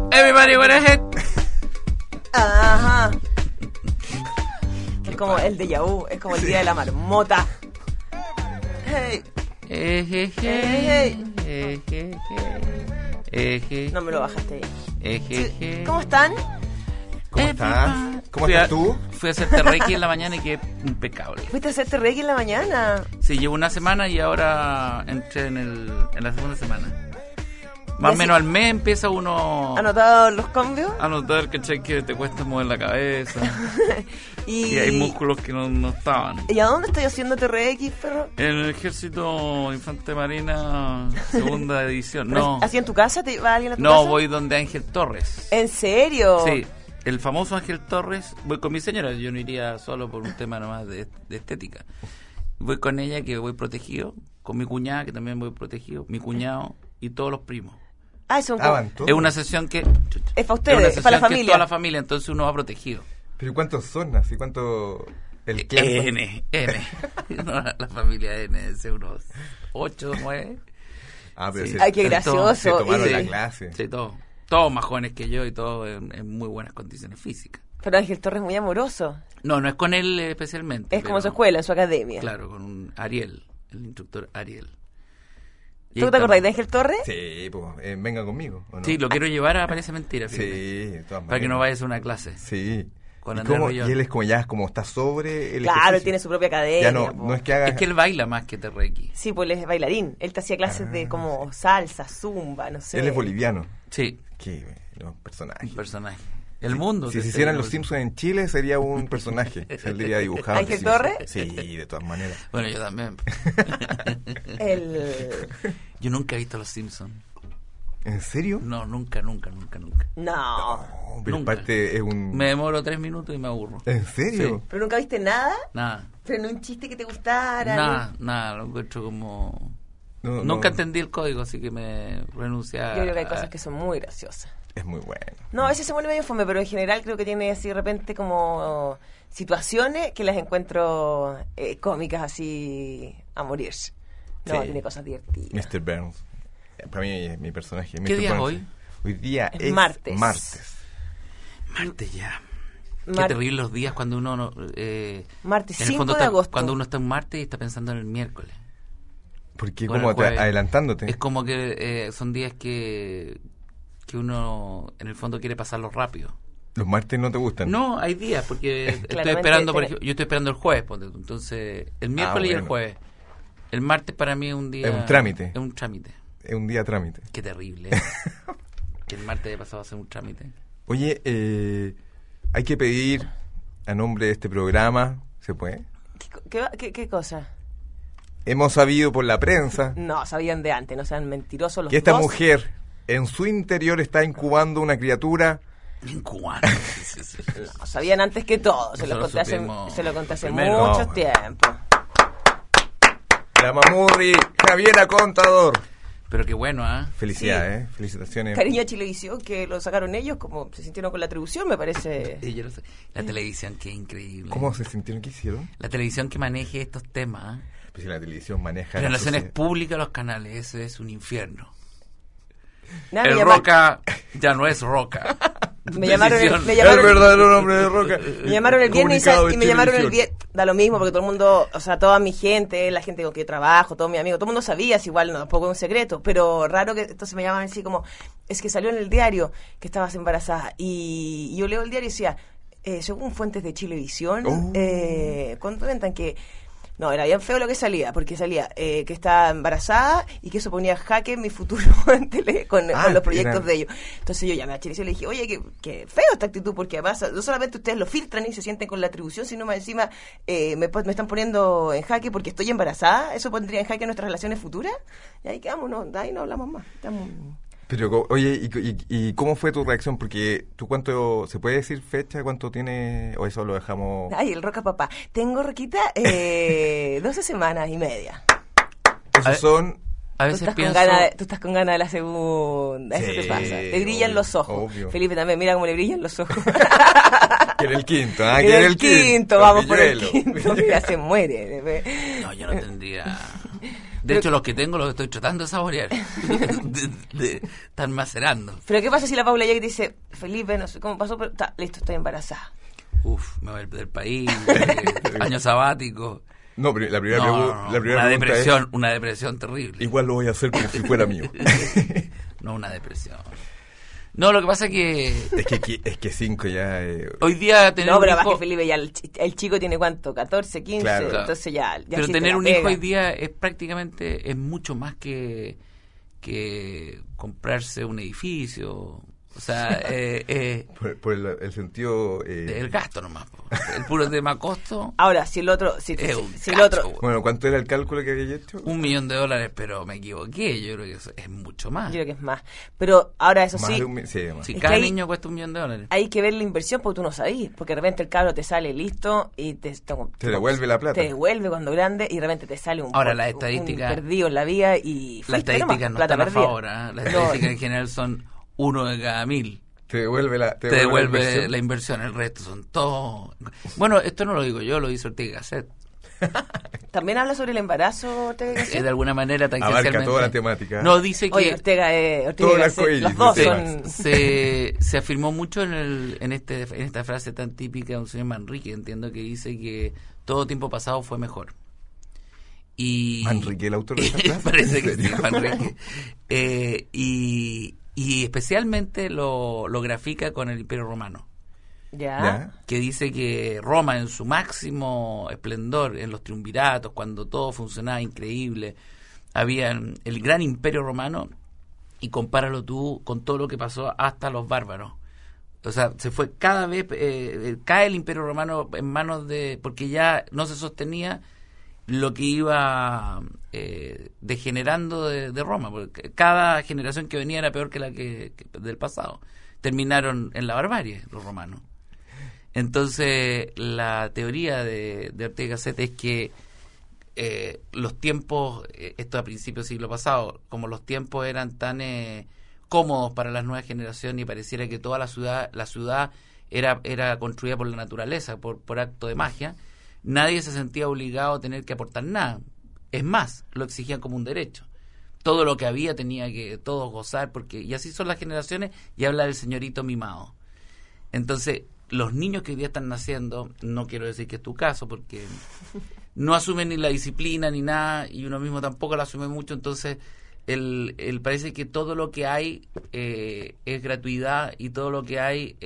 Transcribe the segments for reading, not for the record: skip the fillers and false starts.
Everybody wanna hit. Ajá. Es como el déjà vu, es como el día de la marmota. Hey. No me lo bajaste ahí. ¿Cómo están? ¿Cómo estás? ¿Cómo estás tú? Fui a hacerte reiki en la mañana y quedé impecable. ¿Fuiste a hacerte reiki en la mañana? Sí, llevo una semana y ahora entré en la segunda semana. Más o menos al mes empieza uno... ¿Ha notado los cambios? A notar que te cuesta mover la cabeza. y hay músculos que no estaban. ¿Y a dónde estoy haciéndote reiki, perro? En el Ejército Infante Marina, segunda edición. No. ¿Así en tu casa? ¿Te va alguien a tu casa? No, voy donde Ángel Torres. ¿En serio? Sí. El famoso Ángel Torres, voy con mi señora, yo no iría solo por un tema nomás de estética. Voy con ella, que voy protegido, con mi cuñada, que también voy protegido, mi cuñado y todos los primos. Ah, es una sesión que... Es para ustedes, es para la familia. Es toda la familia, entonces uno va protegido. ¿Pero cuántos son? ¿Así cuánto...? El clan? N. No, la familia N, es unos 8, 9. Ah, pero sí. Ay, qué gracioso. Se tomaron la clase. Sí, todos más jóvenes que yo y todos en muy buenas condiciones físicas. Pero Ángel Torres es muy amoroso. No es con él especialmente. Es como su escuela, en su academia. Claro, con un Ariel, el instructor Ariel. ¿Tú te acordás de Ángel Torres? Sí, pues, venga conmigo, ¿o no? Sí, lo quiero llevar a Parece Mentira. Sí, de todas maneras. Para que no vayas a una clase. Sí. ¿Y él es como está sobre el Claro, ejercicio. Él tiene su propia academia. Ya no es que haga... Es que él baila más que Reiki. Sí, pues él es bailarín. Él te hacía clases de como salsa, zumba, no sé. Él es boliviano. Sí. Qué personaje. Un personaje. El mundo. Si se hicieran los Simpsons en Chile, sería un personaje. Saldría dibujado. ¿Ángel Torres? Sí, de todas maneras. Bueno, yo también. Yo nunca he visto los Simpsons. ¿En serio? No, nunca. No. Pero parte es un... Me demoro 3 minutos y me aburro. ¿En serio? Sí. ¿Pero nunca viste nada? Nada. ¿Pero no un chiste que te gustara? Nada, lo encuentro como... Nunca entendí el código, así que me renuncié a... Yo creo que hay cosas que son muy graciosas. Es muy bueno. No, a veces se vuelve medio fome, pero en general creo que tiene así de repente como situaciones que las encuentro cómicas así a morirse. No, tiene cosas divertidas. Mr. Burns. Para mí es mi personaje. ¿Qué día es hoy? Hoy día es martes. Martes ya. Qué terrible los días cuando uno... martes, en 5 el fondo de agosto. Cuando uno está en martes y está pensando en el miércoles. Porque como adelantándote. Es como que son días que uno en el fondo quiere pasarlo rápido. ¿Los martes no te gustan? No, hay días, porque estoy esperando, por ejemplo, yo estoy esperando el jueves, entonces el miércoles y el jueves. El martes para mí es un día... Es un trámite. Es un trámite. Es un día trámite. Qué terrible. Que el martes haya pasado a ser un trámite. Oye, hay que pedir a nombre de este programa, ¿se puede? ¿Qué cosa? Hemos sabido por la prensa... No, sabían de antes, no sean mentirosos los que esta dos. mujer en su interior está incubando una criatura... ¿Incubando? No, sabían antes que todo, se lo conté hace mucho tiempo. La mamurri Javiera Contador. Pero qué bueno, ¿ah? Felicidades, felicitaciones. Cariño a Chilevisión, que lo sacaron ellos, como se sintieron con la atribución, me parece. Sí, yo lo sé. La televisión, qué increíble. ¿Cómo se sintieron? ¿Qué hicieron? La televisión que maneje estos temas. Pues si la televisión maneja... Relaciones públicas, los canales, eso es un infierno. El Roca ya no es Roca. Me llamaron el verdadero nombre de Roca. Me llamaron el viernes y me llamaron el viernes. Da lo mismo porque todo el mundo, o sea, toda mi gente, la gente con que yo trabajo, todos mis amigos, todo el mundo sabía, es igual, no, tampoco es un secreto, pero raro que entonces me llaman así como, es que salió en el diario que estabas embarazada y yo leo el diario y decía, según fuentes de Chilevisión, comentan que no, era bien feo lo que salía, porque salía que estaba embarazada y que eso ponía en jaque mi futuro con los proyectos de ellos. Entonces yo llamé a Chilevisión y le dije, oye, qué feo esta actitud, porque además no solamente ustedes lo filtran y se sienten con la atribución, sino más encima me están poniendo en jaque porque estoy embarazada. ¿Eso pondría en jaque nuestras relaciones futuras? Y ahí quedamos, de ahí no hablamos más. Pero, oye, ¿y cómo fue tu reacción? Porque tú ¿se puede decir fecha? ¿Cuánto tiene? ¿O eso lo dejamos? Ay, el Roca papá. Tengo, Roquita, 12 semanas y media. Esos son... A veces tú estás con ganas de la segunda. Eso te pasa. Te brillan los ojos. Obvio. Felipe también, mira cómo le brillan los ojos. Quiere el quinto, ¿ah? Quiere el quinto, vamos por el quinto. Mira, se muere. No, yo no tendría... De hecho, los que tengo los estoy tratando de saborear. Están macerando. Pero ¿qué pasa si la Paula llega y te dice, Felipe, no sé cómo pasó, pero listo, estoy embarazada? Uf, me voy del país, año sabático. No, pero la primera pregunta es, una depresión terrible. Igual lo voy a hacer como si fuera mío. No, una depresión. No, lo que pasa es que... Es que 5 ya... Hoy día tener no, pero un hijo... más que Felipe, ya el chico tiene ¿cuánto? 14, 15, claro. Entonces ya pero tener un hijo hoy día es prácticamente... Es mucho más que comprarse un edificio... O sea, por el sentido... el gasto nomás. El puro tema costo. Ahora, si el otro... Si el otro... Bueno, ¿cuánto era el cálculo que había hecho? $1 millón, pero me equivoqué. Yo creo que eso es mucho más. Yo creo que es más. Pero ahora eso Más sí... más. Si cada niño cuesta $1 millón. Hay que ver la inversión porque tú no sabís. Porque de repente el cabro te sale listo y te devuelve la plata. Te devuelve cuando grande y de repente te sale ahora, la estadística, un perdido en la vida y... Las estadísticas no están a favor. Las estadísticas en general son 1 de cada 1000. Te devuelve la inversión. El resto son todos... Bueno, esto no lo digo yo, lo dice Ortega y Gasset. ¿También habla sobre el embarazo, Ortega y Gasset? De alguna manera, tangencialmente. Abarca toda la temática. No, dice que... Oye, Ortega y Gasset, los dos son... Se afirmó mucho en esta frase tan típica de un señor Manrique, entiendo, que dice que todo tiempo pasado fue mejor. Y Manrique, el autor de esta frase. Parece que sí, Manrique. Y especialmente lo grafica con el Imperio Romano. ¿Ya? Que dice que Roma en su máximo esplendor, en los triunviratos, cuando todo funcionaba increíble, había el gran Imperio Romano, y compáralo tú con todo lo que pasó hasta los bárbaros. O sea, se fue cada vez, cae el Imperio Romano en manos de... porque ya no se sostenía lo que iba degenerando de Roma, porque cada generación que venía era peor que la que del pasado. Terminaron en la barbarie los romanos. Entonces, la teoría de Ortega y Gasset es que los tiempos, esto a principios del siglo pasado, como los tiempos eran tan cómodos para las nuevas generaciones y pareciera que toda la ciudad era construida por la naturaleza, por acto de magia, nadie se sentía obligado a tener que aportar nada. Es más, lo exigían como un derecho. Todo lo que había tenía que todos gozar, y así son las generaciones, y habla del señorito mimado. Entonces, los niños que hoy día están naciendo, no quiero decir que es tu caso, porque no asumen ni la disciplina ni nada, y uno mismo tampoco la asume mucho, entonces parece que todo lo que hay es gratuidad, y todo lo que hay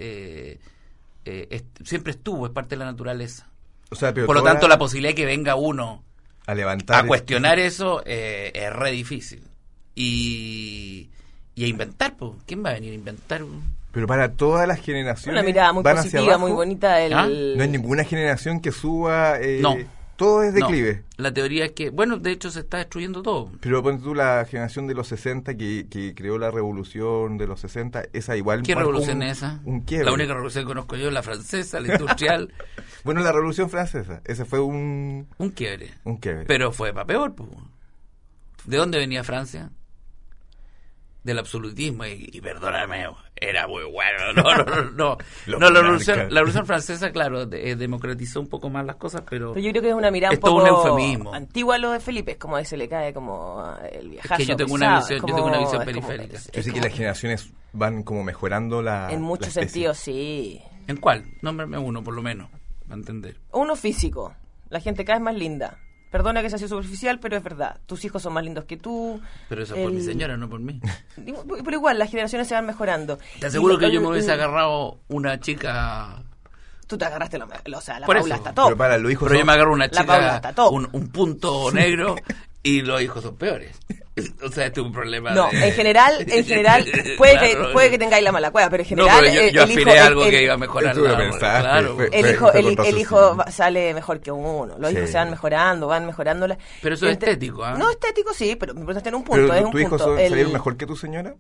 siempre estuvo, es parte de la naturaleza. O sea, pero por lo tanto, la posibilidad de que venga uno a cuestionar eso es re difícil. Y a inventar, pues. ¿Quién va a venir a inventar? Pero para todas las generaciones... Una mirada muy positiva, muy bonita. No hay ninguna generación que suba... no. Todo es declive. No. La teoría es que... Bueno, de hecho se está destruyendo todo. Pero ponte tú la generación de los 60 que creó la revolución de los 60, esa igual... ¿Qué revolución es esa? Un quiebre. La única revolución que conozco yo es la francesa, la industrial. Bueno, la revolución francesa, ese fue un quiebre. Un quiebre. Pero fue para peor, pues. ¿De dónde venía Francia? Del absolutismo, y perdóname, era muy bueno. No, la revolución francesa, claro, democratizó un poco más las cosas, pero yo creo que es una mirada un poco antigua lo de Felipe, es como se le cae como el viajazo. Es que yo tengo una visión periférica. Yo sé que las generaciones van como mejorando en muchos sentidos, sí. ¿En cuál? Nómbrame uno, por lo menos, para entender. Uno físico, la gente cada vez más linda. Perdona que sea así superficial, pero es verdad. Tus hijos son más lindos que tú. Pero eso es por mi señora, no por mí. Pero igual, las generaciones se van mejorando. Te aseguro que yo me hubiese agarrado una chica... Tú te agarraste, la Paula está top. Pero yo me agarro una chica, un punto negro, y los hijos son peores. O sea, este es un problema. No, en general puede que tengáis la mala cueva, pero en general. No, pero yo aspiré algo que iba a mejorar. Claro. El hijo sale mejor que uno. Los hijos se van mejorando. Pero eso es estético, ¿ah? No, estético sí, pero me importa tener un punto. ¿Pero tu hijo sale mejor que tu señora?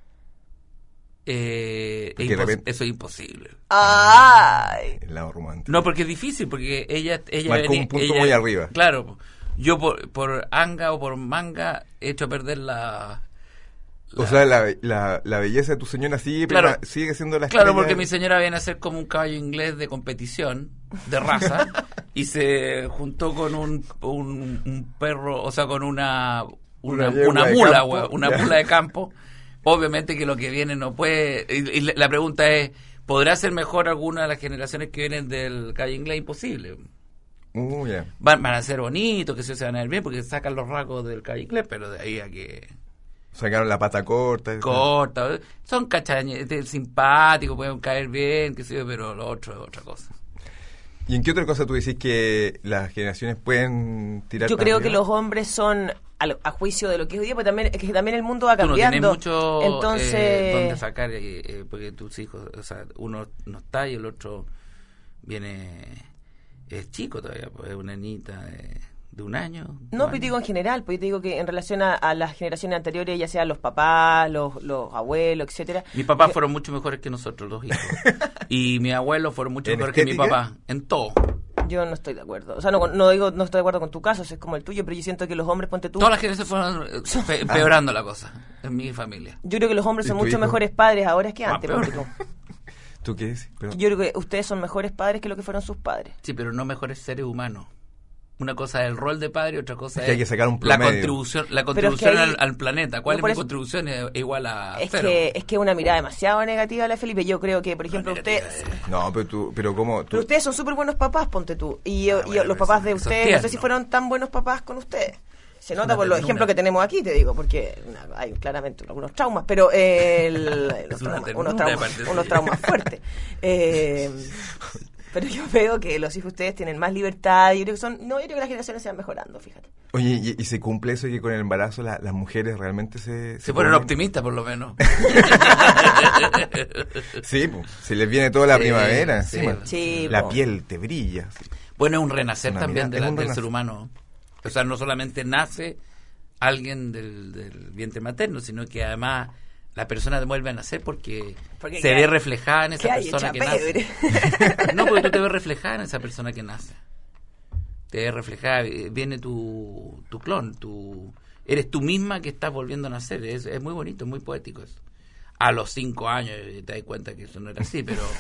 Eso es imposible. Ay. El lado romántico. No, porque es difícil, porque ella marcó un punto muy arriba. Claro, yo por anga o por manga he hecho a perder O sea, la belleza de tu señora sigue siendo la estrella. Claro, porque mi señora viene a ser como un caballo inglés de competición, de raza, y se juntó con un perro, o sea, con una mula de campo. Obviamente que lo que viene no puede... Y la pregunta es, ¿podrá ser mejor alguna de las generaciones que vienen del caballo inglés? Imposible. Yeah. Van a ser bonitos, que se van a ver bien, porque sacan los rasgos del caballo inglés, pero de ahí a que... Sacaron la pata corta. Son simpáticos, pueden caer bien, qué sé yo, pero lo otro es otra cosa. ¿Y en qué otra cosa tú decís que las generaciones pueden tirar? Yo creo que los hombres son, a juicio de lo que es hoy día, pues también, es que también el mundo va cambiando. Tú no tienes mucho entonces... donde sacar, porque tus hijos, o sea, uno no está y el otro es chico todavía, pues es una niñita de un año. No, pero digo en general, pues yo te digo que en relación a las generaciones anteriores, ya sean los papás, los abuelos, etcétera. Mis papás fueron mucho mejores que nosotros, los hijos. Y mis abuelos fueron mucho mejores que mi papá, en todo. Yo no estoy de acuerdo. O sea, no estoy de acuerdo con tu caso, es como el tuyo, pero yo siento que los hombres, ponte tú... Todas las generaciones fueron empeorando la cosa en mi familia. Yo creo que los hombres son mucho mejores padres ahora que antes, ponte tú. ¿Tú qué dices? Yo creo que ustedes son mejores padres que lo que fueron sus padres. Sí, pero no mejores seres humanos. Una cosa es el rol de padre, otra cosa es que hay que sacar un la contribución al planeta. ¿Cuál es mi contribución? Es igual a cero. Es que es una mirada demasiado negativa la Felipe. Yo creo que, por ejemplo, usted... No, pero ¿cómo? Pero ustedes son súper buenos papás, ponte tú. Y los papás de ustedes, no sé si fueron tan buenos papás con ustedes. Se nota por los ejemplos que tenemos aquí, te digo, porque hay claramente algunos traumas, pero unos traumas fuertes. Pero yo veo que los hijos de ustedes tienen más libertad y yo creo que las generaciones se van mejorando, fíjate. Oye, ¿y se cumple eso que con el embarazo las mujeres realmente se ponen optimistas por lo menos? Sí, pues, se les viene toda la primavera. Sí, la piel te brilla. Sí. Bueno, es un renacer también del ser humano. O sea, no solamente nace alguien del vientre materno, sino que además... La persona vuelve a nacer porque se ve reflejada en esa persona que nace. No, porque tú te ves reflejada en esa persona que nace. Te ves reflejada, viene tu clon, eres tú misma que estás volviendo a nacer. Es muy bonito, es muy poético eso. A los 5 años te das cuenta que eso no era así, pero...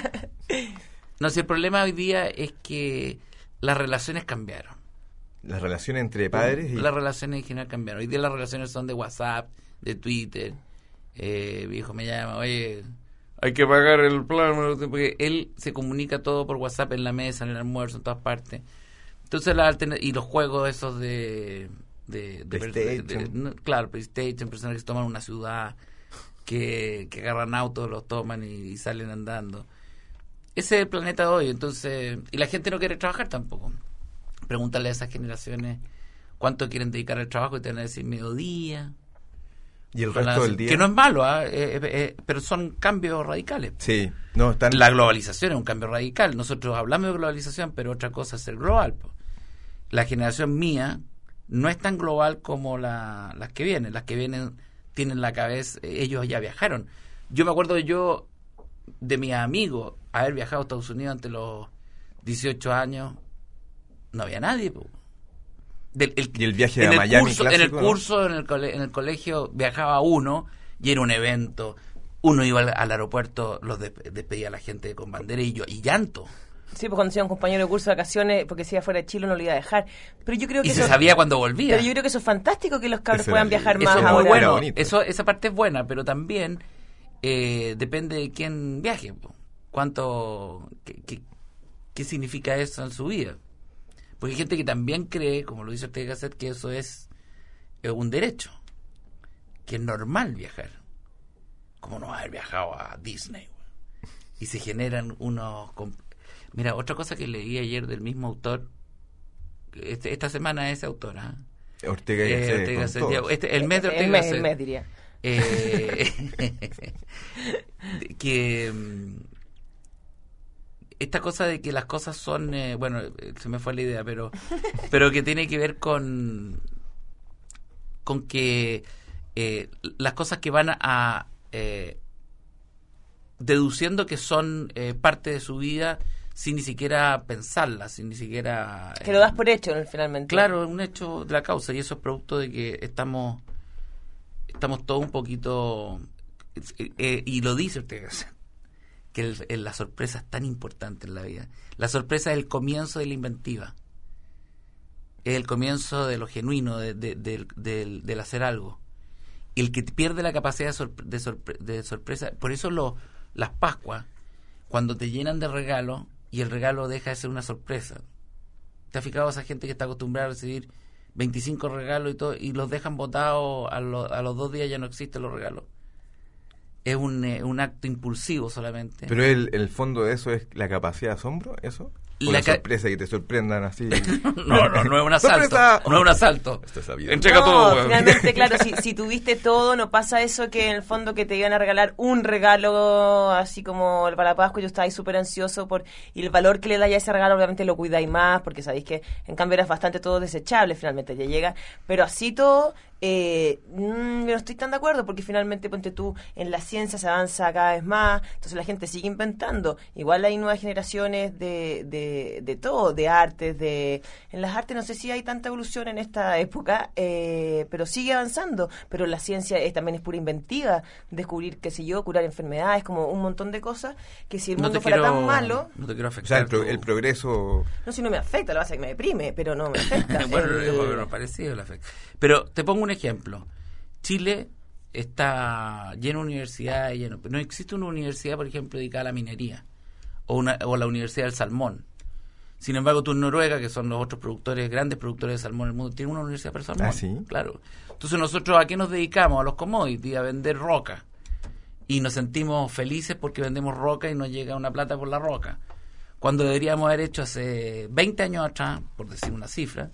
No, si el problema hoy día es que las relaciones cambiaron. Las relaciones entre padres y... Las relaciones en general cambiaron. Hoy día las relaciones son de WhatsApp, de Twitter... mi hijo me llama, oye, hay que pagar el plan, porque él se comunica todo por WhatsApp en la mesa, en el almuerzo, en todas partes. Entonces y los juegos esos de claro, PlayStation, personas que se toman una ciudad, que agarran autos, los toman y salen andando. Ese es el planeta de hoy, entonces, y la gente no quiere trabajar tampoco. Pregúntale a esas generaciones cuánto quieren dedicar al trabajo y te van a decir mediodía. Y el resto del día. Que no es malo, pero son cambios radicales. Sí, no están... La globalización es un cambio radical. Nosotros hablamos de globalización, pero otra cosa es ser global. La generación mía no es tan global como las que vienen. Las que vienen tienen la cabeza, ellos ya viajaron. Yo me acuerdo de mis amigos haber viajado a Estados Unidos antes de los 18 años. No había nadie, y el viaje a Miami clásico, en el curso, ¿no? en el colegio viajaba uno y era un evento. Uno iba al aeropuerto, los despedía a la gente con bandera y llanto. Sí, pues cuando sea un compañero de curso de vacaciones, porque si iba fuera de Chile no lo iba a dejar. Pero yo creo que se sabía cuando volvía. Pero yo creo que eso es fantástico, que los cabros puedan viajar más ahora. Eso es muy bueno. Esa parte es buena, pero también depende de quién viaje. ¿Qué significa eso en su vida? Porque hay gente que también cree, como lo dice Ortega Gasset, que eso es un derecho, que es normal viajar. Como no haber viajado a Disney. Y se generan unos... Mira, otra cosa que leí ayer del mismo autor, esta semana ese autor, Ortega Gasset. El mes de Ortega Gasset. El mes, diría. Que... esta cosa de que las cosas son, se me fue la idea, pero que tiene que ver con que las cosas que van a deduciendo que son parte de su vida sin ni siquiera pensarlas, sin ni siquiera... que lo das por hecho, finalmente. Claro, un hecho de la causa, y eso es producto de que estamos estamos todos un poquito... y lo dice usted, que la sorpresa es tan importante en la vida. La sorpresa es el comienzo de la inventiva. Es el comienzo de lo genuino, del hacer algo. Y el que pierde la capacidad de sorpresa... Por eso las Pascuas, cuando te llenan de regalos y el regalo deja de ser una sorpresa. ¿Te has fijado esa gente que está acostumbrada a recibir 25 regalos y todo y los dejan botados a los 2 días ya no existen los regalos? Es un acto impulsivo solamente. Pero el fondo de eso es la capacidad de asombro, ¿eso? ¿O la sorpresa, que te sorprendan así? No es un asalto. No es un asalto. Esto es sabido. Entrega todo, weón. Finalmente, claro, si tuviste todo, no pasa eso que en el fondo que te iban a regalar un regalo así como para la Pascua, yo estaba ahí súper ansioso y el valor que le dais a ese regalo obviamente lo cuidáis más, porque sabéis que en cambio era bastante todo desechable, finalmente ya llega, pero así todo... no estoy tan de acuerdo porque finalmente, ponte tú, en la ciencia se avanza cada vez más, entonces la gente sigue inventando, igual hay nuevas generaciones de todo, de artes, en las artes no sé si hay tanta evolución en esta época, pero sigue avanzando, pero la ciencia también es pura inventiva, descubrir, qué sé yo, curar enfermedades, como un montón de cosas que si el mundo fuera tan malo, no te quiero afectar, o sea, el progreso, no, si no me afecta, lo que pasa es que me deprime, pero no me afecta. Bueno, parecido el afecto. Pero te pongo un ejemplo. Chile está lleno de universidades, no existe una universidad, por ejemplo, dedicada a la minería o la Universidad del Salmón. Sin embargo, tú en Noruega, que son los otros grandes productores de salmón del mundo, tienen una universidad para el salmón. ¿Ah, sí? Claro. Entonces, ¿nosotros a qué nos dedicamos? A los commodities, a vender roca. Y nos sentimos felices porque vendemos roca y nos llega una plata por la roca. Cuando deberíamos haber hecho hace 20 años atrás, por decir una cifra,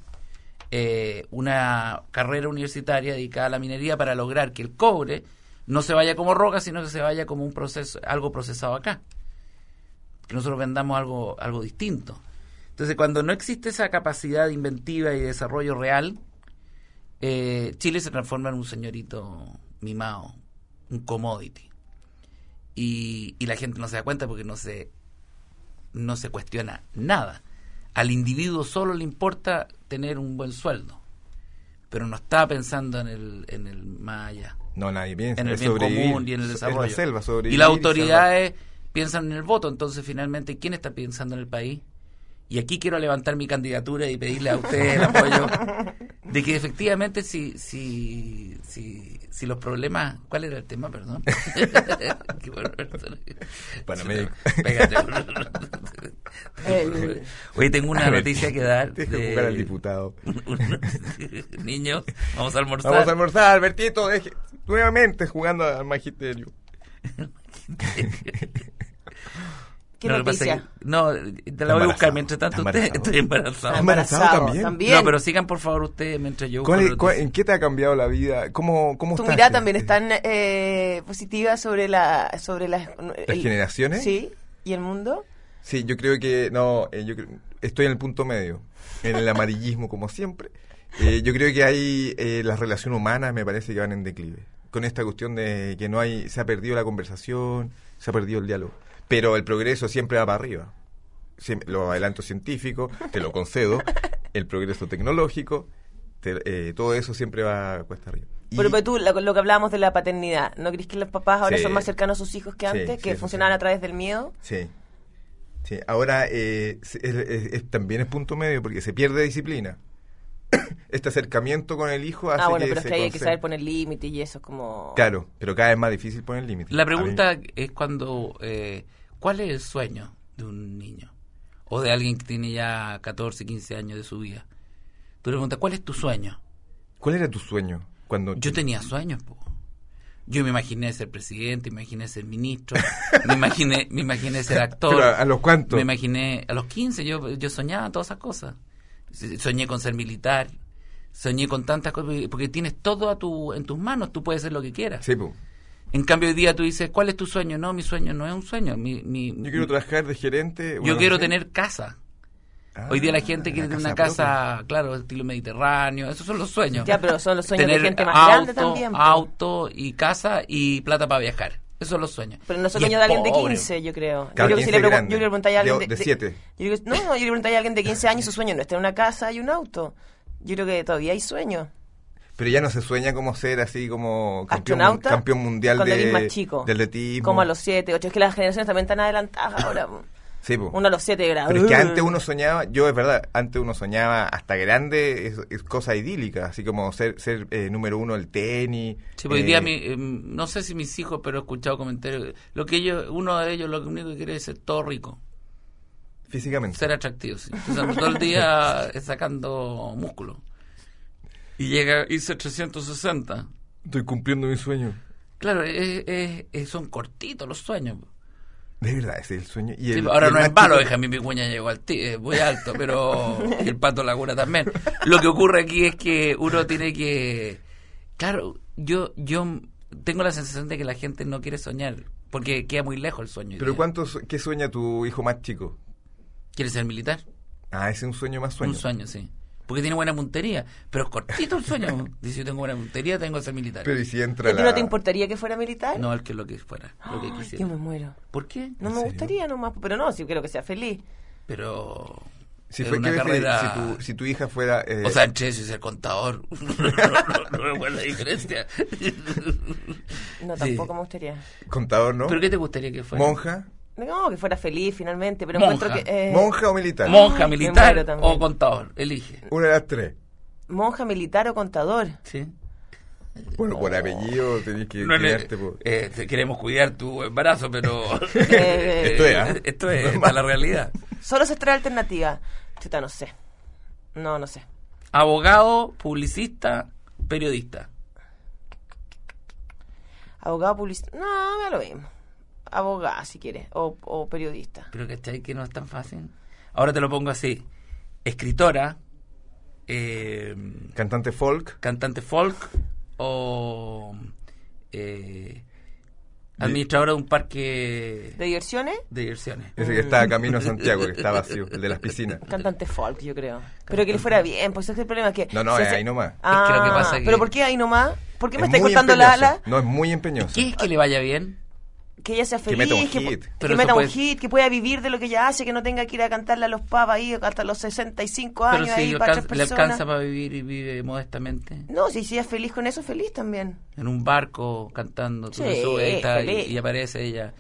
una carrera universitaria dedicada a la minería para lograr que el cobre no se vaya como roca, sino que se vaya como algo procesado acá. Que nosotros vendamos algo distinto. Entonces, cuando no existe esa capacidad de inventiva y de desarrollo real, Chile se transforma en un señorito mimado, un commodity. Y la gente no se da cuenta porque no se cuestiona nada. Al individuo solo le importa tener un buen sueldo, pero no está pensando en el más allá. No, nadie piensa en el bien común y en el desarrollo. En la selva, sobrevivir, y las autoridades piensan en el voto, entonces finalmente, ¿quién está pensando en el país? Y aquí quiero levantar mi candidatura y pedirle a usted el apoyo de que efectivamente si los problemas... ¿Cuál era el tema, perdón? Qué bueno, perdón. Panamédico. Pégate. Hoy tengo una noticia que dar. Deja de jugar al diputado. Niños, vamos a almorzar. Vamos a almorzar, Albertito. Nuevamente jugando al magisterio. ¿Qué noticia? Te la voy a buscar. Mientras tanto, estoy embarazado. ¿Embarazado también? No, pero sigan por favor ustedes mientras yo busco. ¿En qué te ha cambiado la vida? ¿Cómo tu estás? Tu mirada también es tan positiva sobre las generaciones. Sí, y el mundo. Sí, yo creo que estoy en el punto medio, en el amarillismo como siempre. Yo creo que hay las relaciones humanas me parece que van en declive. Con esta cuestión de que se ha perdido la conversación, se ha perdido el diálogo. Pero el progreso siempre va para arriba. Los adelantos científicos, te lo concedo, el progreso tecnológico, todo eso siempre va cuesta arriba. Pero tú, lo que hablábamos de la paternidad, ¿no crees que los papás ahora son más cercanos a sus hijos que antes, que funcionaban a través del miedo? Sí. Ahora también es punto medio porque se pierde disciplina. Este acercamiento con el hijo hace pero es que hay que saber poner límites y eso es como... Claro, pero cada vez más difícil poner límites. La pregunta es cuando... ¿cuál es el sueño de un niño? O de alguien que tiene ya 14, 15 años de su vida. Tú le preguntas, ¿cuál es tu sueño? ¿Cuál era tu sueño? Yo tenía sueños, po. Yo me imaginé ser presidente, me imaginé ser ministro, me imaginé ser actor. ¿Pero a los cuántos? Me imaginé a los 15, yo soñaba todas esas cosas. Soñé con ser militar, soñé con tantas cosas, porque tienes todo en tus manos, tú puedes hacer lo que quieras. Sí, pues. En cambio hoy día tú dices, ¿cuál es tu sueño? No, mi sueño no es un sueño. Yo quiero trabajar de gerente. Yo quiero tener casa. Hoy día la gente quiere tener una casa, claro, estilo mediterráneo, esos son los sueños. Ya, pero son los sueños de gente más grande también. Auto y casa y plata para viajar. Esos son los sueños. Pero no son sueños de alguien de 15, yo creo. Claro, yo creo que si le preguntáis a alguien de 7. Yo le preguntáis a alguien de 15 años, su sueño no es tener una casa y un auto. Yo creo que todavía hay sueños. Pero ya no se sueña como ser así como campeón mundial cuando eres más chico, del atletismo. Como a los 7, 8. Es que las generaciones también están adelantadas ahora. Sí, po. Uno a los 7 grados. Pero es que antes uno soñaba, es verdad, antes uno soñaba hasta grande, es cosa idílica, así como ser número uno del tenis. Sí, hoy día no sé si mis hijos, pero he escuchado comentarios, uno de ellos lo único que quiere es ser todo rico. Físicamente. Ser atractivo, sí. Entonces, todo el día sacando músculo. Y hice 360. Estoy cumpliendo mi sueño. Claro, son cortitos los sueños. De verdad, ese es el sueño. Y ahora no es malo, mi picuña llegó muy alto, pero el Pato Laguna también. Lo que ocurre aquí es que uno tiene que... Claro, yo tengo la sensación de que la gente no quiere soñar, porque queda muy lejos el sueño. ¿Pero qué sueña tu hijo más chico? ¿Quiere ser militar? Ah, ese es un sueño más sueño. Un sueño, sí. Porque tiene buena puntería, pero es cortito el sueño. Dice, yo tengo buena puntería, tengo que ser militar. Pero ¿y si entra ¿Y a ti no te importaría que fuera militar? No, el que lo que fuera, lo que quisiera. Yo me muero. ¿Por qué? No me gustaría nomás, pero no, sí quiero que sea feliz. Pero... Si fue una carrera... si tu hija fuera... O sea, entre eso y ser contador. No es la diferencia. No, tampoco me gustaría. Contador, ¿no? ¿Pero qué te gustaría que fuera? ¿Monja? No, que fuera feliz finalmente, pero monja. encuentro que... ¿Monja o militar? Monja, militar o contador, elige. Una de las tres. Monja, militar o contador. Sí. Bueno, por apellido tenés que criarte por... queremos cuidar tu embarazo, pero... Esto es la realidad. Solo esas tres alternativas. Chuta, no sé. No sé. Abogado, publicista, periodista. Abogado, publicista... No, me da lo mismo. Abogada, si quieres, o periodista. Pero ¿cachai que no es tan fácil? Ahora te lo pongo así. Escritora. Cantante folk o administradora de un parque... ¿De diversiones? De diversiones. Ese que está camino a Santiago, que está vacío, el de las piscinas. Cantante folk, yo creo. Pero que le fuera bien, pues ese es el problema. Que no, es ahí nomás. Es que lo que pasa es que... ¿Pero por qué ahí nomás? ¿Por qué me estáis cortando la ala? No, es muy empeñoso. ¿Qué es que le vaya bien? Que ella sea feliz, que meta un hit, que pueda vivir de lo que ella hace, que no tenga que ir a cantarle a los pubs ahí hasta los 65 años. Pero si ahí para 3 personas. ¿Le alcanza para vivir y vive modestamente? No, si ella es feliz con eso, feliz también. En un barco cantando, tú le subes y aparece ella.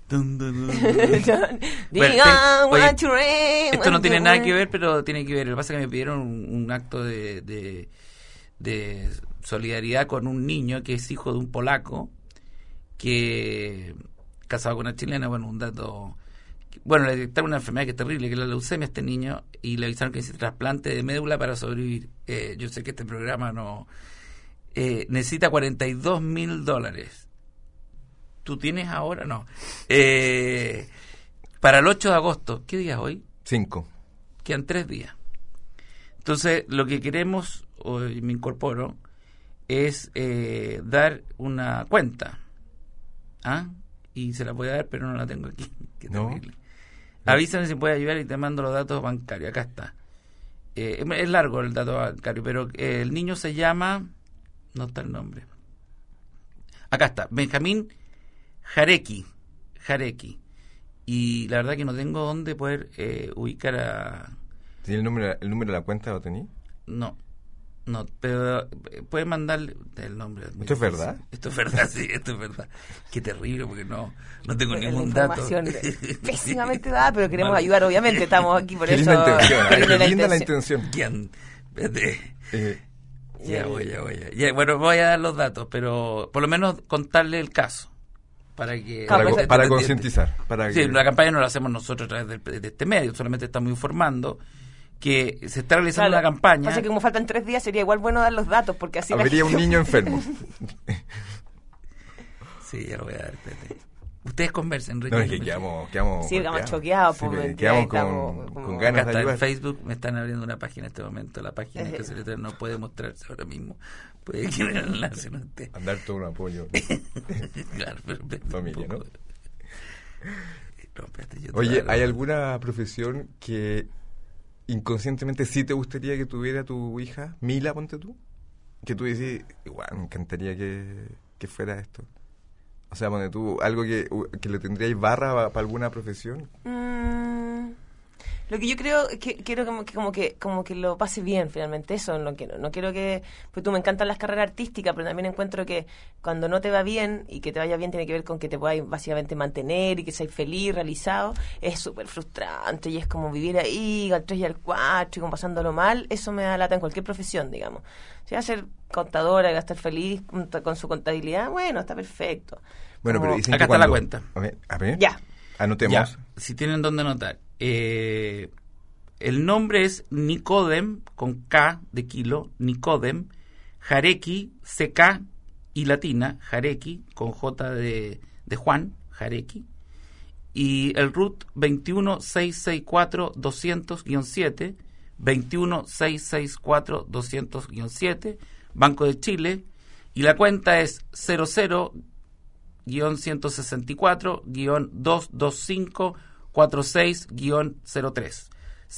Esto no tiene nada que ver, pero tiene que ver. Lo que pasa es que me pidieron un acto de solidaridad con un niño que es hijo de un polaco que casado con una chilena. Bueno, un dato, bueno, le detectaron una enfermedad que es terrible, que es la leucemia a este niño, y le avisaron que necesita trasplante de médula para sobrevivir. Yo sé que este programa no necesita $42,000. ¿Tú tienes ahora? No. Para el 8 de agosto, ¿qué día es hoy? 5. Quedan 3 días. Entonces, lo que queremos, hoy me incorporo, es dar una cuenta. ¿Ah? Y se la voy a dar, pero no la tengo aquí. Qué terrible. No. Avísame si puede ayudar y te mando los datos bancarios. Acá está. Es largo el dato bancario, pero el niño se llama... No está el nombre. Acá está. Benjamín Jarecki. Y la verdad que no tengo dónde poder ubicar a... ¿Tiene el número de la cuenta lo tení? No, pero puedes mandarle el nombre. ¿Esto es verdad? Esto es verdad, sí, esto es verdad. Qué terrible, porque no tengo ningún dato. Pésimamente dada, pero queremos ayudar, obviamente, estamos aquí por qué eso. Linda la intención. ¿Quién? Ya voy. Bueno, voy a dar los datos, pero por lo menos contarle el caso. Para concientizar. Sí, la campaña no la hacemos nosotros a través de este medio, solamente estamos informando que se está realizando una campaña. Pasa que como faltan 3 días sería igual bueno dar los datos, porque así... Habría un niño enfermo. Sí, ya lo voy a dar, espérate. Ustedes conversen, No, es que quedamos sí, quedamos choqueados. Quedamos con ganas de ayudar. En Facebook me están abriendo una página en este momento. La página que se no puede mostrarse ahora mismo. Puede que me enlace a usted. Andar todo un apoyo. Claro, pero familia, ¿no? No, espérate, Oye, ¿hay alguna profesión que inconscientemente sí te gustaría que tuviera tu hija? Mila, ponte tú. Que tú decís, igual, me encantaría que fuera esto. O sea, ponte tú, algo que le tendríais barra para alguna profesión. Lo que yo creo es que quiero como que lo pase bien finalmente, eso es lo que no quiero que, pues tú me encantan las carreras artísticas, pero también encuentro que cuando no te va bien y que te vaya bien tiene que ver con que te puedas básicamente mantener y que seas feliz, realizado, es súper frustrante y es como vivir ahí al 3 y al 4 y como pasándolo mal, eso me da lata en cualquier profesión, digamos. Si va a ser contadora, que va a estar feliz con su contabilidad, bueno, está perfecto. Bueno, pero dicen acá está la cuenta. A ver. Ya. Anotemos. Ya, si tienen dónde anotar. El nombre es Nicodem, con K de kilo, Nicodem, Jarecki, CK y latina, Jarecki, con J de Juan, Jarecki, y el RUT 21664-200-7, 21664-200-7, Banco de Chile, y la cuenta es 00-164-225-46-03.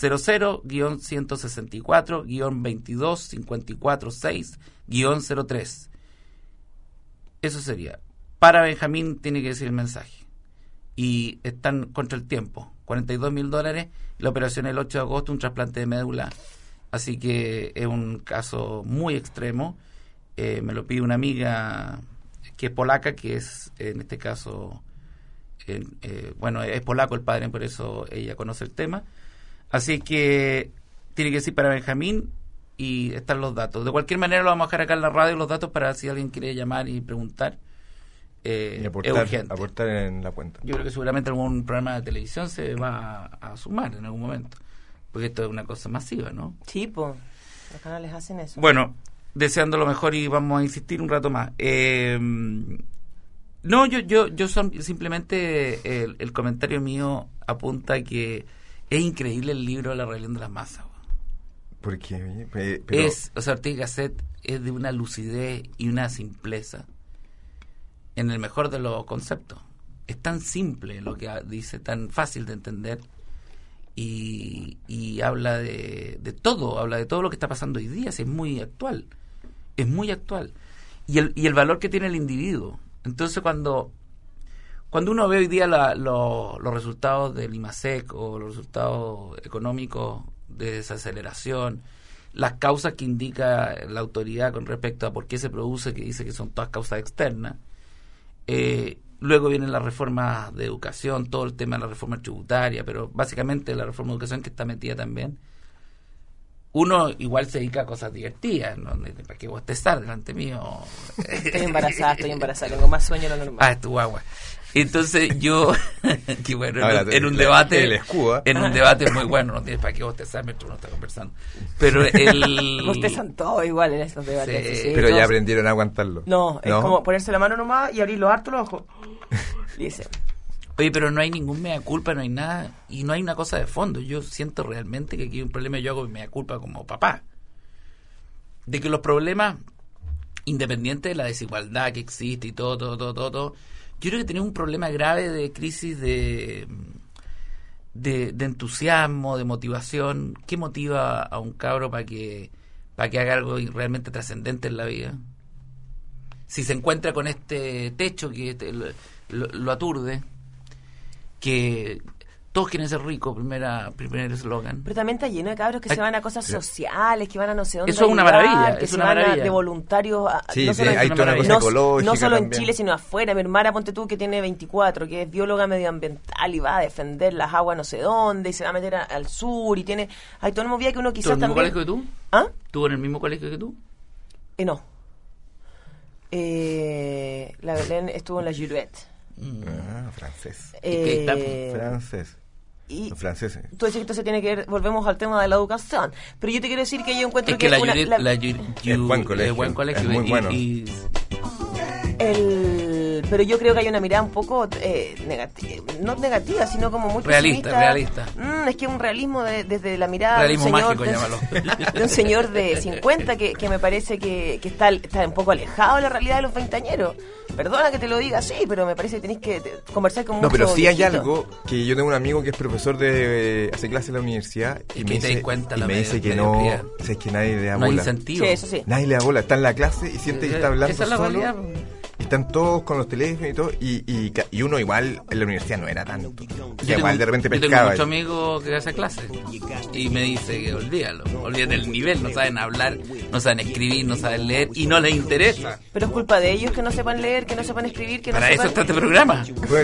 00-164-2254-6-03. Eso sería. Para Benjamín tiene que decir el mensaje. Y están contra el tiempo. $42,000. La operación el 8 de agosto, un trasplante de médula. Así que es un caso muy extremo. Me lo pide una amiga que es polaca, que es en este caso, bueno, es polaco el padre, por eso ella conoce el tema. Así que tiene que decir para Benjamín y están los datos. De cualquier manera lo vamos a dejar acá en la radio, los datos, para si alguien quiere llamar y preguntar. Y es urgente. aportar en la cuenta. Yo creo que seguramente algún programa de televisión se va a sumar en algún momento, porque esto es una cosa masiva, ¿no? Sí, pues, los canales hacen eso. Bueno, deseando lo mejor y vamos a insistir un rato más. No, yo simplemente el comentario mío apunta a que es increíble el libro La rebelión de las masas. ¿Por qué? Pero... Ortega y Gasset es de una lucidez y una simpleza en el mejor de los conceptos. Es tan simple lo que dice, tan fácil de entender, y habla de todo, habla de todo lo que está pasando hoy día. Es muy actual, es muy actual, y el valor que tiene el individuo. Entonces cuando uno ve hoy día los resultados del IMASEC o los resultados económicos de desaceleración, las causas que indica la autoridad con respecto a por qué se produce, que dice que son todas causas externas, luego vienen las reformas de educación, todo el tema de la reforma tributaria, pero básicamente la reforma de educación que está metida también. Uno igual se dedica a cosas divertidas, ¿no? ¿Para qué bostezar delante mío? Estoy embarazada, tengo más sueño de lo normal. Ah, es tu guagua. Entonces yo, que bueno, ahora, en un debate, el escudo, en un debate muy bueno, no tienes para qué bostezar mientras uno está conversando. Pero bostezan todos igual en estos debates. Sí. Sí, pero todos... ya aprendieron a aguantarlo. No, es como ponerse la mano nomás y abrir los hartos los ojos. Dice. Oye, pero no hay ningún mea culpa, no hay nada, y no hay una cosa de fondo. Yo siento realmente que aquí hay un problema, yo hago mea culpa como papá. De que los problemas, independientes de la desigualdad que existe y todo, yo creo que tenemos un problema grave de crisis de entusiasmo, de motivación. ¿Qué motiva a un cabro para que haga algo realmente trascendente en la vida? Si se encuentra con este techo que lo aturde, que todos quieren ser ricos, primer eslogan. Pero también está lleno de cabros que se van a cosas sociales, que van a no sé dónde. Eso es una maravilla, que es se una van maravilla. De voluntarios. Sí, no solo hay toda una cosa ecológica. No solo también. en Chile, sino afuera. Mi hermana, ponte tú, que tiene 24, que es bióloga medioambiental y va a defender las aguas no sé dónde, y se va a meter al sur, y tiene... Hay toda una movida que uno quizás también... ¿Estuvo en el mismo colegio que tú? ¿Ah? ¿Estuvo en el mismo colegio que tú? No. La Belén estuvo en la Girouette. Francés. Francés. Y los franceses. Tú decís que esto se tiene que ver, volvemos al tema de la educación, pero yo te quiero decir que yo encuentro es que es buen colegio, es muy bueno. Pero yo creo que hay una mirada un poco negativa, no negativa, sino como muy realista. Es que un realismo desde la mirada realismo de un señor, mágico, de un señor de 50 que me parece que está un poco alejado de la realidad de los veinteañeros. Perdona que te lo diga así, pero me parece que tenés que conversar con mucho pero sí hay viejito. algo que yo tengo un amigo que es profesor de hace clases en la universidad y me dice que no, es que nadie le da bola. No hay incentivo. Sí, eso sí. Nadie le da bola, está en la clase y siente que está hablando esa es la solo. realidad. Están todos con los teléfonos y todo, y uno igual en la universidad no era tanto. Igual de repente pescaba. Yo tengo muchos amigos que hacen clases y me dice que olvídate el nivel, no saben hablar, no saben escribir, no saben leer y no les interesa. Pero es culpa de ellos que no sepan leer, que no sepan escribir, que no Para sepan... eso está este programa.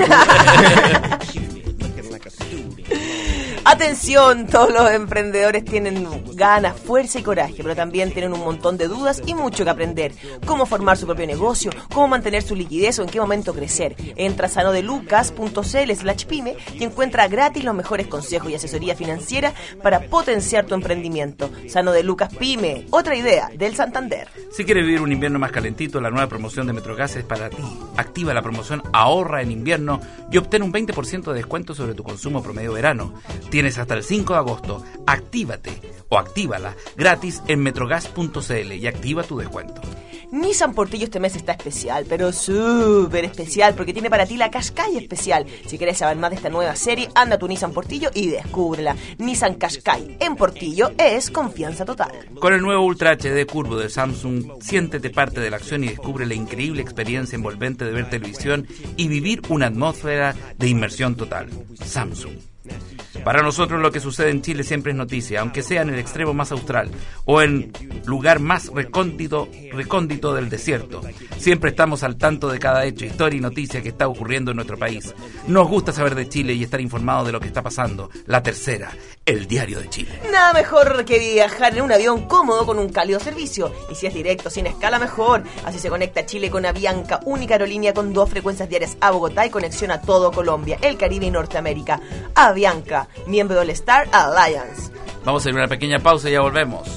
Atención, todos los emprendedores tienen ganas, fuerza y coraje, pero también tienen un montón de dudas y mucho que aprender. Cómo formar su propio negocio, cómo mantener su liquidez o en qué momento crecer. Entra a sanodelucas.cl/pyme y encuentra gratis los mejores consejos y asesoría financiera para potenciar tu emprendimiento. Sano de Lucas Pyme, otra idea del Santander. Si quieres vivir un invierno más calentito, la nueva promoción de Metrogas es para ti. Activa la promoción Ahorra en Invierno y obtén un 20% de descuento sobre tu consumo promedio verano. Tienes hasta el 5 de agosto. Actívate o actívala gratis en metrogas.cl y activa tu descuento. Nissan Portillo este mes está especial, pero súper especial, porque tiene para ti la Qashqai especial. Si quieres saber más de esta nueva serie, anda a tu Nissan Portillo y descúbrela. Nissan Qashqai en Portillo es confianza total. Con el nuevo Ultra HD Curvo de Samsung, siéntete parte de la acción y descubre la increíble experiencia envolvente de ver televisión y vivir una atmósfera de inmersión total. Samsung. Para nosotros lo que sucede en Chile siempre es noticia, aunque sea en el extremo más austral o en lugar más recóndito del desierto. Siempre estamos al tanto de cada hecho, historia y noticia que está ocurriendo en nuestro país. Nos gusta saber de Chile y estar informados de lo que está pasando. La Tercera, el diario de Chile. Nada mejor que viajar en un avión cómodo con un cálido servicio. Y si es directo, sin escala, mejor. Así se conecta Chile con Avianca, única aerolínea con 2 frecuencias diarias a Bogotá y conexión a todo Colombia, el Caribe y Norteamérica. Avianca, miembro del Star Alliance. Vamos a hacer una pequeña pausa y ya volvemos.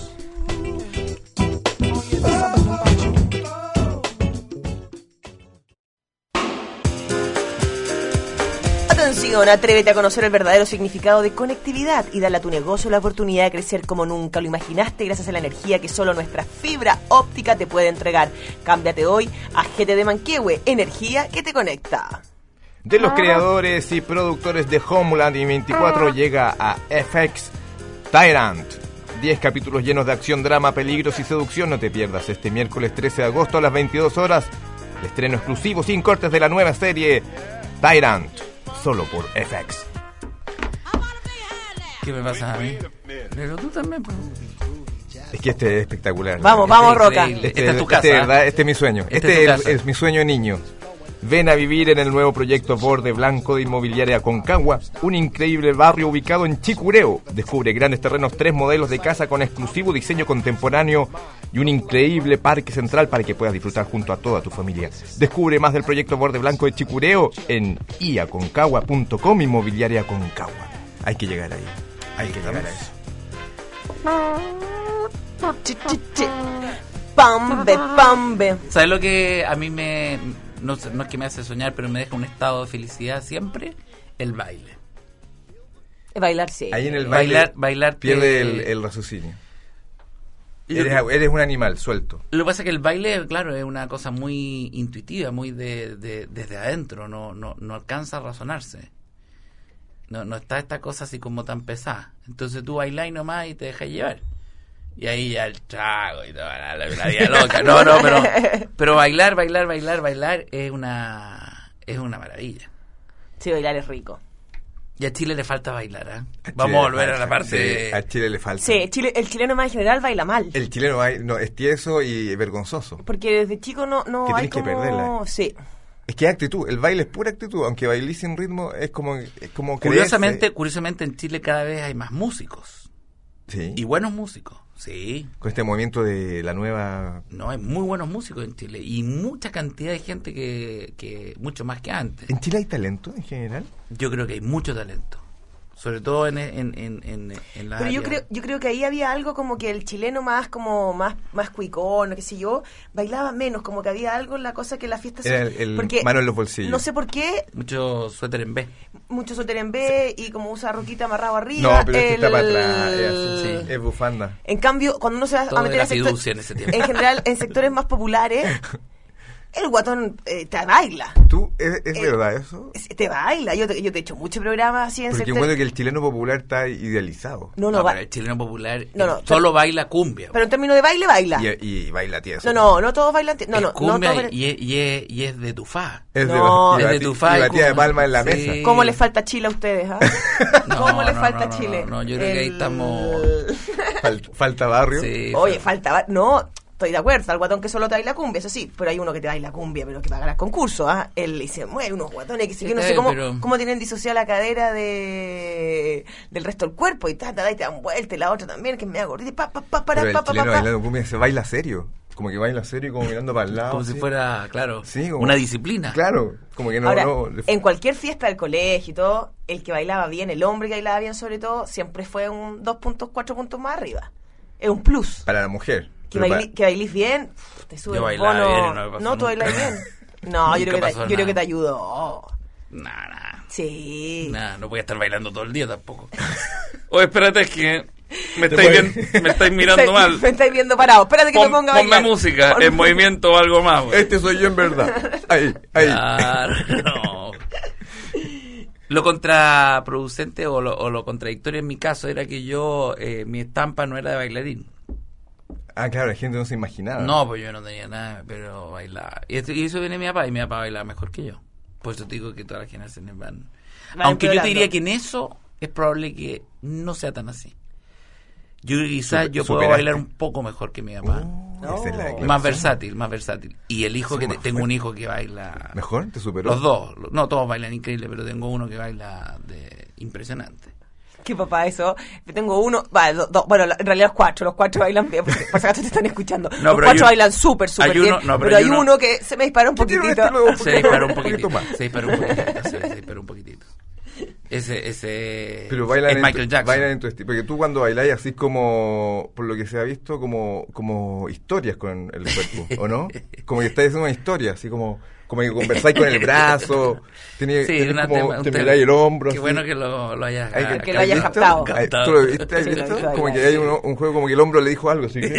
Atención, atrévete a conocer el verdadero significado de conectividad y dale a tu negocio la oportunidad de crecer como nunca lo imaginaste gracias a la energía que solo nuestra fibra óptica te puede entregar. Cámbiate hoy a GTD Manquehue, energía que te conecta. De los creadores y productores de Homeland y 24 llega a FX Tyrant. 10 capítulos llenos de acción, drama, peligros y seducción. No te pierdas este miércoles 13 de agosto a las 22 horas. El estreno exclusivo sin cortes de la nueva serie Tyrant, solo por FX. ¿Qué me pasa a mí? Pero tú también, pues. Es que este es espectacular. Vamos, Roca. Esta es tu casa. Este es mi sueño. Este es mi sueño de niño. Ven a vivir en el nuevo proyecto Borde Blanco de Inmobiliaria Concagua, un increíble barrio ubicado en Chicureo. Descubre grandes terrenos, 3 modelos de casa con exclusivo diseño contemporáneo y un increíble parque central para que puedas disfrutar junto a toda tu familia. Descubre más del proyecto Borde Blanco de Chicureo en iaconcagua.com, Inmobiliaria Concagua. Hay que llegar ahí. Hay que llegar a eso. Pambe. ¿Sabes lo que a mí no es que me hace soñar, pero me deja un estado de felicidad siempre? El baile. Bailar, sí. Ahí en el baile bailar pierde el raciocinio. Eres un animal suelto. Lo que pasa es que el baile, claro, es una cosa muy intuitiva, muy desde adentro, no alcanza a razonarse. No está esta cosa así como tan pesada. Entonces tú bailás nomás y te dejas llevar. Y ahí ya el trago y toda la vida loca. Pero bailar es una maravilla. Sí, bailar es rico. Y a Chile le falta bailar, ¿eh? Vamos a volver a la parte... Sí, a Chile le falta. Sí, el chileno más en general baila mal. El chileno es tieso y vergonzoso. Porque desde chico no que hay tienes como... que perderla. Sí. Es que es actitud, el baile es pura actitud, aunque bailís sin ritmo es como Curiosamente en Chile cada vez hay más músicos. Sí. Y buenos músicos, sí. Con este movimiento de la nueva... No, hay muy buenos músicos en Chile y mucha cantidad de gente que mucho más que antes. ¿En Chile hay talento en general? Yo creo que hay mucho talento. Sobre todo en la Pero área. yo creo que ahí había algo como que el chileno más cuicón, qué sé yo, bailaba menos, como que había algo en la cosa que la fiesta... Era porque, mano en los bolsillos. No sé por qué. Mucho suéter en B. Mucho suéter en B y como usa roquita amarrado arriba. No, pero es que está para atrás, es así, sí. Es bufanda. En cambio, cuando uno se va todo a meter en ese tiempo. en general, en sectores más populares... El guatón te baila. ¿Tú? ¿Es verdad eso? Te baila. Yo te he hecho muchos programas así en Porque encuentro que el chileno popular está idealizado. No, pero el chileno popular no, solo baila cumbia. Pero en términos de baile, baila. Y baila tieso. No todos bailan tieso. Es cumbia y es de tufá. Es de tufá. Y batida de palma en la sí. mesa. ¿Cómo les falta Chile a ustedes? ¿Cómo les falta Chile? No, yo creo que ahí estamos... Falta barrio. Sí, oye, falta barrio. No... Estoy de acuerdo, al guatón que solo te baila cumbia, eso sí, pero hay uno que te baila cumbia, pero que paga los concursos, ¿ah? Él dice, mueve unos guatones, que yo no sé cómo tienen disociada la cadera del resto del cuerpo, y te dan vuelta, y la otra también, que es media gordita, pero el chileno bailando cumbia se baila serio, como que baila serio y como mirando para el lado. Como ¿sí? Si fuera, claro, sí, como, una disciplina. Claro, como que no... Ahora, en cualquier fiesta del colegio y todo, el que bailaba bien, el hombre que bailaba bien sobre todo, siempre fue 2 puntos, 4 puntos más arriba. Es un plus. Para la mujer. Que bailís bien, te sube el bono. No, tú bailas bien. No, yo creo que te ayudó. Nah. Sí. No voy a estar bailando todo el día tampoco. Espérate, es que me estáis mirando mal. Me estáis viendo parado. Espérate que me ponga a bailar. Ponme música, en movimiento o algo más. Güey. Este soy yo en verdad. Ahí. Claro, no. Lo contraproducente o lo contradictorio en mi caso era que yo, mi estampa no era de bailarín. Ah, claro, la gente no se imaginaba. No, pues yo no tenía nada, pero bailaba. Y eso viene de mi papá, y mi papá bailaba mejor que yo. Por eso te digo que todas las generaciones van... Aunque yo te diría que en eso es probable que no sea tan así. Yo quizás puedo bailar un poco mejor que mi papá. Más versátil. Y el hijo tengo un hijo que baila... ¿Mejor? ¿Te superó? Los dos. No, todos bailan increíble, pero tengo uno que baila impresionante. ¿Qué papá eso? Tengo uno, bueno, en realidad los cuatro bailan bien, porque por si acaso te están escuchando. No, los cuatro bailan súper bien, pero hay uno que se me disparó un poquitito. Se disparó un poquitito. Ese pero bailan es Michael Jackson. Bailan en tu estilo, porque tú cuando bailas así como, por lo que se ha visto, como historias con el cuerpo, ¿o no? Como que estás haciendo una historia, así como que conversáis con el brazo, te miráis el hombro. Qué así. Bueno que lo hayas captado. ¿Tú lo viste? ¿Has visto? Como que hay un juego como que el hombro le dijo algo, así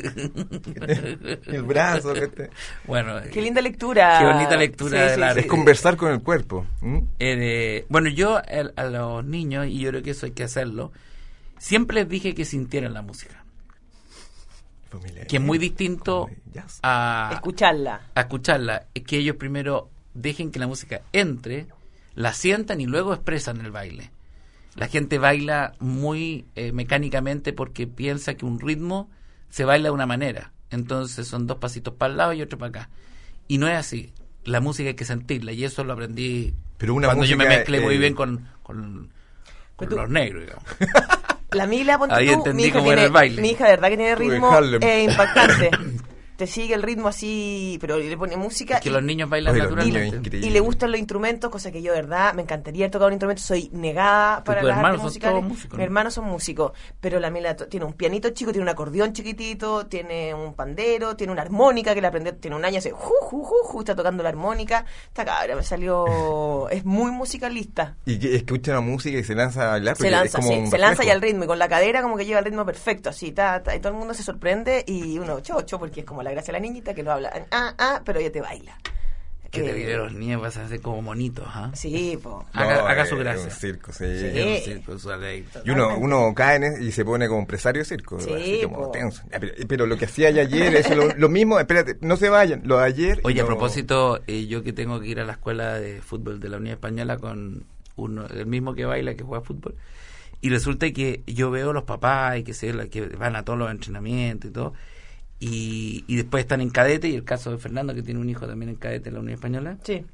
el brazo. Bueno, qué linda lectura. Qué bonita lectura del arte. Es conversar con el cuerpo. Bueno, yo a los niños, y yo creo que eso hay que hacerlo, siempre les dije que sintieran la música. Que es muy distinto a escucharla. Es que ellos primero dejen que la música entre, la sientan y luego expresan el baile. La gente baila muy mecánicamente porque piensa que un ritmo se baila de una manera. Entonces son 2 pasitos para el lado y otro para acá. Y no es así. La música hay que sentirla, y eso lo aprendí cuando yo me mezclé muy bien con los negros, digamos. La Mila, ponte ahí tú, entendí cómo era el baile. Mi hija, de verdad que tiene ritmo impactante. Te sigue el ritmo así, pero le pone música. Es que los niños bailan naturalmente. Y le gustan los instrumentos, cosa que yo, de verdad, me encantaría tocar un instrumento. Soy negada para las artes musicales. Mis hermanos son músicos, pero la Mila tiene un pianito chico, tiene un acordeón chiquitito, tiene un pandero, tiene una armónica que la aprendió, tiene un año, hace está tocando la armónica. Esta cabra me salió... es muy musicalista. Y que escucha la música y se lanza a bailar. Se lanza ya al ritmo, y con la cadera como que lleva el ritmo perfecto, así, y todo el mundo se sorprende, y uno chocho, porque es como la gracia de la niñita que no habla, pero ella te baila. Que te vive los niños, vas a hacer como monitos, ¿ah? Sí, po. Haga su gracia. Es un circo, sí. Es un circo, su ley. Y uno cae y se pone como empresario de circo. Sí, así como tenso. Pero lo que hacía ayer es lo mismo. Espérate, no se vayan. Lo de ayer. Oye, a propósito, yo que tengo que ir a la escuela de fútbol de la Unión Española con el mismo que baila, que juega fútbol. Y resulta que yo veo los papás y que van a todos los entrenamientos y todo. Y después están en cadete, y el caso de Fernando, que tiene un hijo también en cadete en la Unión Española. Sí.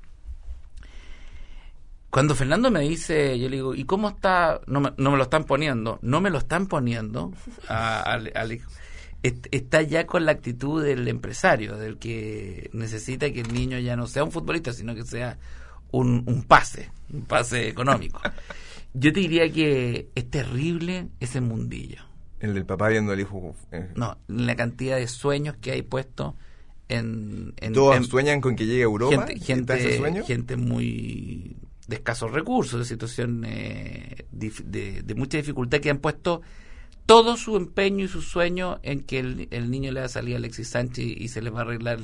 Cuando Fernando me dice, yo le digo, ¿y cómo está? No me lo están poniendo. No me lo están poniendo al hijo. Está ya con la actitud del empresario, del que necesita que el niño ya no sea un futbolista, sino que sea un pase económico. Yo te diría que es terrible ese mundillo. El del papá viendo al hijo. No, la cantidad de sueños que hay puestos en ¿Todos sueñan con que llegue a Europa? Gente muy de escasos recursos, de situación de mucha dificultad, que han puesto todo su empeño y su sueño en que el niño le va a salir a Alexis Sánchez y se les va a arreglar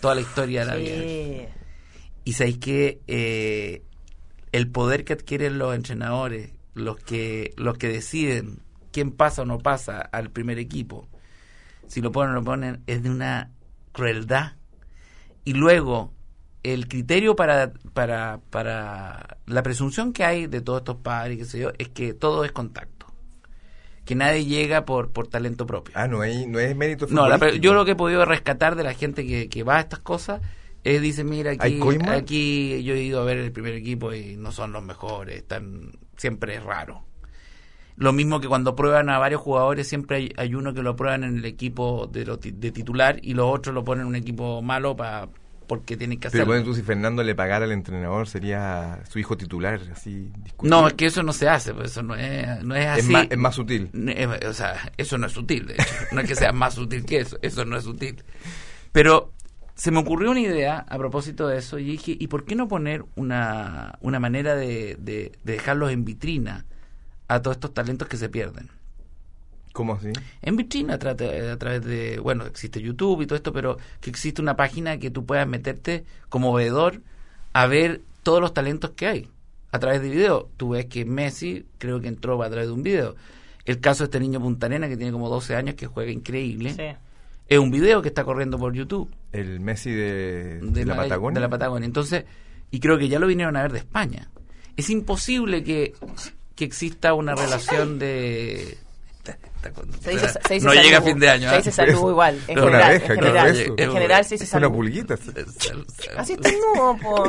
toda la historia de la vida. Y sabéis que el poder que adquieren los entrenadores, los que deciden quién pasa o no pasa al primer equipo, si lo ponen o no lo ponen, es de una crueldad. Y luego el criterio para la presunción que hay de todos estos padres, qué sé yo, es que todo es contacto, que nadie llega por talento propio. No es mérito futbolístico. No, yo lo que he podido rescatar de la gente que va a estas cosas es, dice, mira, aquí yo he ido a ver el primer equipo y no son los mejores, siempre es raro. Lo mismo que cuando prueban a varios jugadores, siempre hay uno que lo prueban en el equipo de titular y los otros lo ponen en un equipo malo porque tienen que hacerlo. Pero bueno, tú, si Fernando le pagara al entrenador, sería su hijo titular, así discutible. No, es que eso no se hace, pues eso no es así. Es más sutil. O sea, eso no es sutil, de hecho. No es que sea más sutil que eso no es sutil. Pero se me ocurrió una idea a propósito de eso y dije, ¿y por qué no poner una manera de dejarlos en vitrina a todos estos talentos que se pierden? ¿Cómo así? En vitrina, a través de, bueno, existe YouTube y todo esto, pero que existe una página que tú puedas meterte como veedor a ver todos los talentos que hay a través de video. Tú ves que Messi creo que entró a través de un video. El caso de este niño Punta Arenas que tiene como 12 años, que juega increíble. Sí. Es un video que está corriendo por YouTube. El Messi de la Patagonia. De la Patagonia. Entonces, y creo que ya lo vinieron a ver de España. Es imposible que exista una relación de... Se dice no salud, llega a fin de año. Se dice salud igual. En no, general, abeja, en general se dice salud. Una pulguita. Así estornudo, po.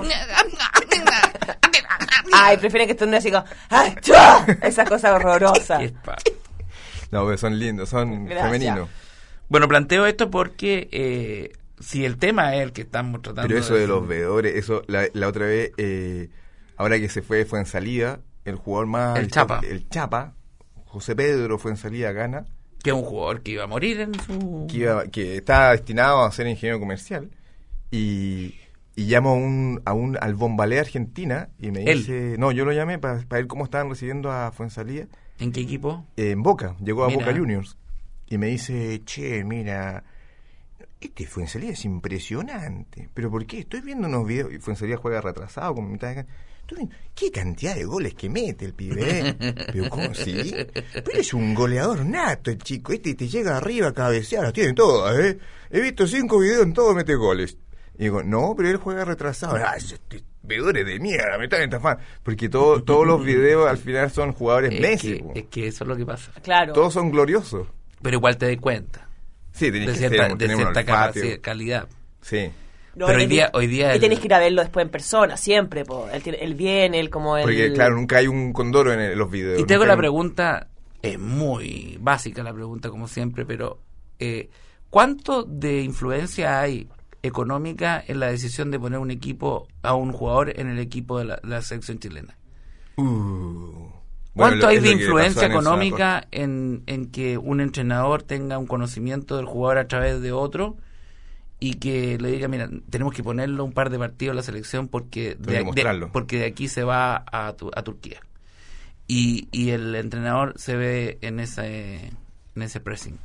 Ay, prefieren que estornude así como... ¡Ay, chua! Esas cosas horrorosas. No, pero son lindos, son femeninos. Bueno, planteo esto porque si el tema es el que estamos tratando... Pero eso de los veedores, eso la otra vez, ahora que se fue en salida, el jugador más... El Chapa, José Pedro Fuenzalida gana. Que es un jugador que iba a morir en su... Que está destinado a ser ingeniero comercial. Y llamo al Bombalé Argentina y me dice... No, yo lo llamé para ver cómo estaban recibiendo a Fuenzalida. ¿En qué equipo? En Boca, llegó a Boca Juniors. Y me dice, che, mira, este Fuenzalida es impresionante. ¿Pero por qué? Estoy viendo unos videos... Y Fuenzalida juega retrasado, con mitad de... ¿Qué cantidad de goles que mete el pibe? Pero ¿cómo sí? Pero es un goleador nato el chico. Te llega arriba a cabecear, las tiene todas, ¿eh? He visto 5 videos, en todos mete goles. Y digo, no, pero él juega retrasado. Veedores de mierda, me están estafando. Porque todos los videos al final son jugadores Messi. Es que eso es lo que pasa. Claro. Todos son gloriosos. Pero igual te das cuenta. Sí, de cierta calidad. Sí. No, pero hoy día y tenés que ir a verlo después en persona, siempre, po. Él viene, él como él... Porque, claro, nunca hay un condoro en los videos. Y tengo la pregunta, es muy básica la pregunta, como siempre, pero ¿cuánto de influencia hay económica en la decisión de poner un equipo, a un jugador en el equipo de la selección chilena? ¿Cuánto hay de influencia económica en que un entrenador tenga un conocimiento del jugador a través de otro y que le diga, mira, tenemos que ponerlo un par de partidos a la selección porque de aquí se va a Turquía? Y el entrenador se ve en ese pressing.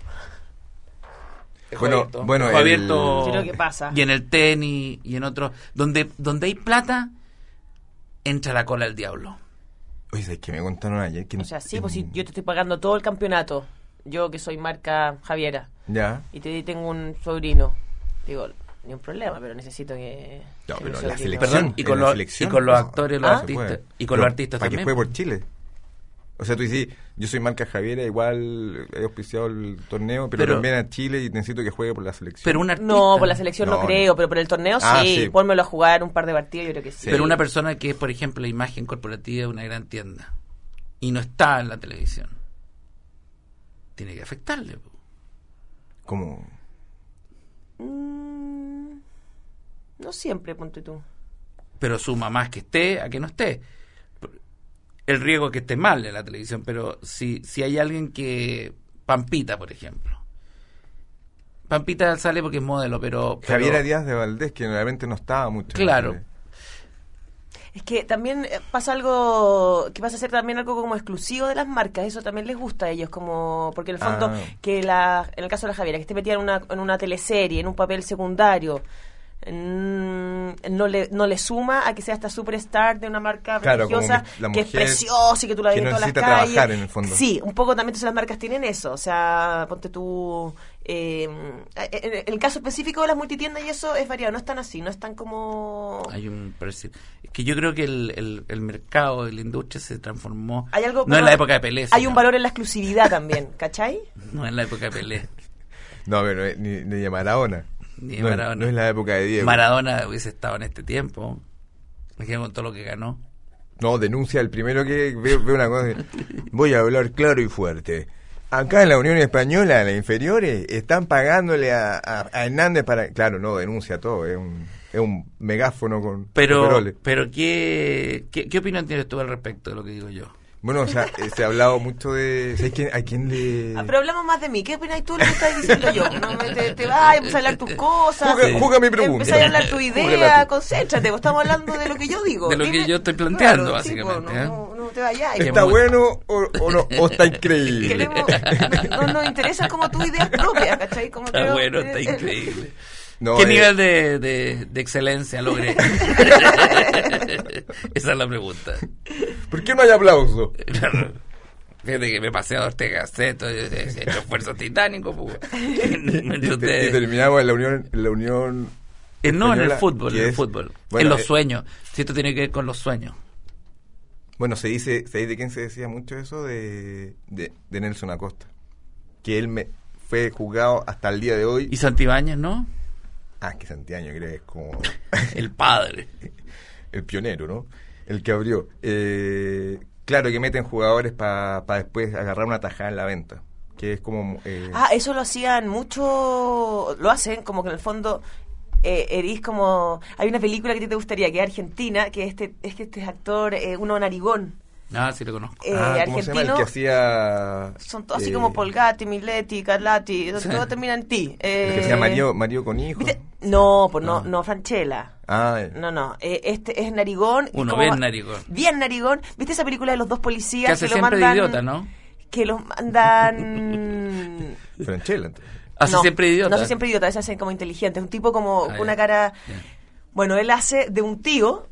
Bueno, abierto, creo que pasa. Y en el tenis y en otros, donde hay plata, entra la cola del diablo. Oye, ¿sabes qué me contaron ayer? O sea, sí, pues si yo te estoy pagando todo el campeonato, yo que soy marca Javiera, ya, y tengo un sobrino, digo, ni un problema, pero necesito que... No, pero la selección... Perdón, y con los actores, los artistas, y con los artistas para también. ¿Para que juegue por Chile? O sea, tú dices, yo soy marca Javiera, igual he auspiciado el torneo, pero también a Chile y necesito que juegue por la selección. Pero un artista... No, por la selección no creo, pero por el torneo sí. Pónmelo a jugar un par de partidos, yo creo que sí. Pero una persona que es, por ejemplo, la imagen corporativa de una gran tienda y no está en la televisión, tiene que afectarle. ¿Cómo? No siempre, ponte tú. Pero suma más que esté a que no esté. El riesgo es que esté mal en la televisión, pero si hay alguien que... Pampita, por ejemplo. Pampita sale porque es modelo, pero Javiera Díaz de Valdés, que realmente no estaba mucho. Claro. Es que también pasa algo que pasa a ser también algo como exclusivo de las marcas, eso también les gusta a ellos, como porque en el fondo que en el caso de la Javiera, que esté metida en una teleserie, en un papel secundario, no le suma a que sea esta superstar de una marca prestigiosa, que es preciosa y que tú la ves en todas las calles. Trabajar en el fondo. Sí, un poco también entonces las marcas tienen eso, o sea, ponte tú en el caso específico de las multitiendas y eso es variado, no es tan así, no es tan como... Es que yo creo que el mercado, la industria se transformó, hay algo no en la época de Pelé. Hay un valor en la exclusividad también, ¿cachai? No en la época de Pelé. No, pero ni de Maradona. No es la época de Diego. Maradona hubiese estado en este tiempo. Imagínate con todo lo que ganó. No, denuncia el primero que ve una cosa. Voy a hablar claro y fuerte. Acá en la Unión Española, las inferiores, están pagándole a Hernández para... Claro, no, denuncia todo. Es un megáfono con... Pero ¿qué opinión tienes tú al respecto de lo que digo yo? Bueno, o sea, se ha hablado mucho de... ¿sabes a quién le...? Pero hablamos más de mí. ¿Qué opinas tú de lo que estás diciendo yo? ¿No? Te vas, empiezas a hablar tus cosas. Juga mi pregunta. Empiezas a hablar tu idea, concéntrate. Estamos hablando de lo que yo digo. De lo que yo estoy planteando, claro, básicamente. Sí, no te vayas. ¿Está bueno o no? ¿O está increíble? No nos interesa como tus ideas propias, ¿cachai? Como está bueno, está increíble. No, ¿qué nivel de excelencia logré? Esa es la pregunta. ¿Por qué no hay aplauso? Claro. Fíjate que me pasé a Ortega Gasset, he hecho esfuerzos titánicos. Y terminamos en la Unión no, en el fútbol. Bueno, en los sueños. Si esto tiene que ver con los sueños. Bueno, ¿sabéis de quién se decía mucho eso? De Nelson Acosta. Que él fue juzgado hasta el día de hoy. ¿Y Santibáñez, no? Que Santibáñez creo que es como... el padre. El pionero, ¿no? El que abrió. Claro que meten jugadores para después agarrar una tajada en la venta. Que es como... eso lo hacían mucho... Lo hacen como que en el fondo... Erís como... Hay una película que a ti te gustaría, que es argentina, que este actor, uno narigón. Sí lo conozco. ¿Cómo se llama? El que hacía... Son todos así como Polgatti, Miletti, Carlatti, todo termina en ti. El que se llama Mario con hijos. No, Franchella. No. Este es narigón. Uno bien narigón. Bien narigón. ¿Viste esa película de los dos policías que hace lo siempre mandan, de idiota, ¿no? Que los mandan... Franchella, entonces. Hace siempre idiota. No hace siempre idiota, se hacen como inteligentes. Un tipo como con una cara... Yeah. Bueno, él hace de un tío...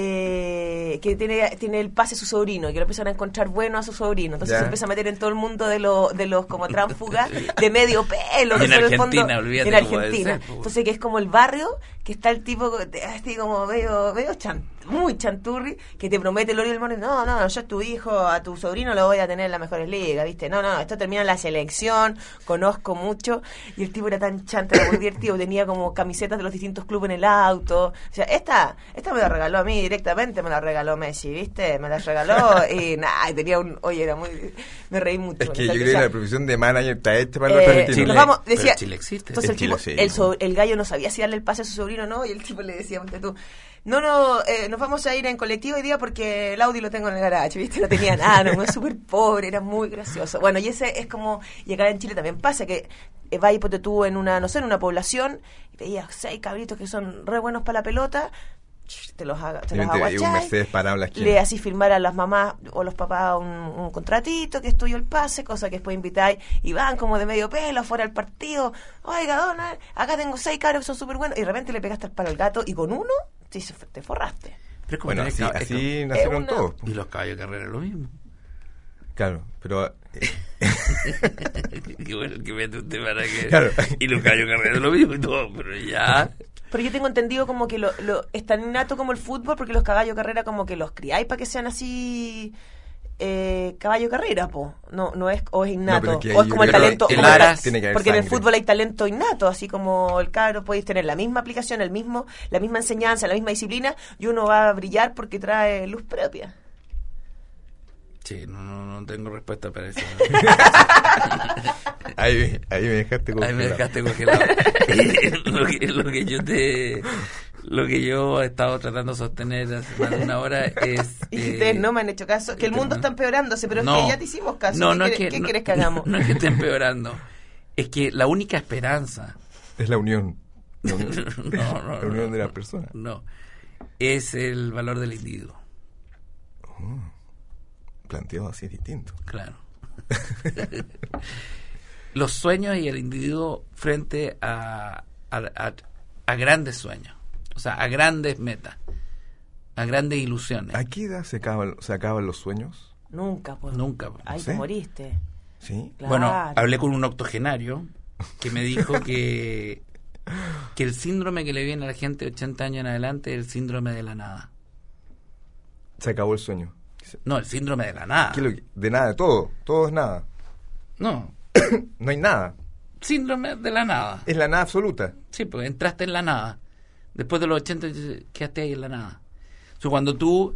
que tiene el pase a su sobrino y que lo empiezan a encontrar bueno a su sobrino, entonces se empieza a meter en todo el mundo de los como tránsfugas de medio pelo que en Argentina, olvídate en Argentina, entonces que es como el barrio que está el tipo así como medio muy chanturri, que te promete el oro y el moro. No, yo a tu hijo, a tu sobrino lo voy a tener en las mejores ligas, ¿viste? No, esto termina en la selección, conozco mucho. Y el tipo era tan chanta, era muy divertido, tenía como camisetas de los distintos clubes en el auto. O sea, esta me la regaló a mí directamente, me la regaló Messi, ¿viste? Me la regaló y tenía me reí mucho. Es que yo creo que la profesión de manager está hecha para los Chile, decía, Chile existe. Entonces el gallo no sabía si darle el pase a su sobrino o no, y el tipo le decía, tú, nos vamos a ir en colectivo hoy día porque el Audi lo tengo en el garage, ¿viste? No tenía nada, no, es súper pobre, era muy gracioso. Bueno, y ese es como, y acá en Chile también pasa que vas y ponte tú en una población y veías 6 cabritos que son re buenos para la pelota, te los aguachás, le así firmar a las mamás o los papás un contratito que es tuyo el pase, cosa que después invitáis y van como de medio pelo afuera del partido. Oiga, dona, acá tengo 6 cabros que son súper buenos, y de repente le pegaste el palo al gato y con uno te forraste. Pero bueno, así nacieron todos. Y los caballos de carrera lo mismo. Claro, pero... Qué bueno que mete usted para que... Claro. Y los caballos de carrera lo mismo y todo, pero ya... Pero yo tengo entendido como que es tan innato como el fútbol, porque los caballos de carrera como que los criáis para que sean así... caballo carrera, no es, o es innato, o es como el talento, porque en el fútbol hay talento innato, así como el cabro podéis tener la misma aplicación, la misma enseñanza, la misma disciplina, y uno va a brillar porque trae luz propia. Sí, no tengo respuesta para eso. Ahí me dejaste congelado. Lo que yo he estado tratando de sostener hace más de una hora es... Y ustedes no me han hecho caso, que el mundo está empeorándose, pero es que ya te hicimos caso. ¿Qué quieres que hagamos? No es que esté empeorando, es que la única esperanza... Es la unión. La unión de las personas. No. es el valor del individuo. Planteado así es distinto. Claro. Los sueños y el individuo frente a grandes sueños, o sea, a grandes metas, a grandes ilusiones. ¿A qué edad se acaban los sueños? Nunca, pues. Nunca. Ay, ¿Sí? te moriste. ¿Sí? Claro. Bueno, hablé con un octogenario que me dijo que el síndrome que le viene a la gente de 80 años en adelante es el síndrome de la nada. Se acabó el sueño. No, el síndrome de la nada. ¿Qué es lo que- de nada, de todo. Todo es nada. No, No hay nada. síndrome de la nada. Es la nada absoluta. Sí, porque entraste en la nada. Después de los 80 quedaste ahí en la nada. O sea, cuando tú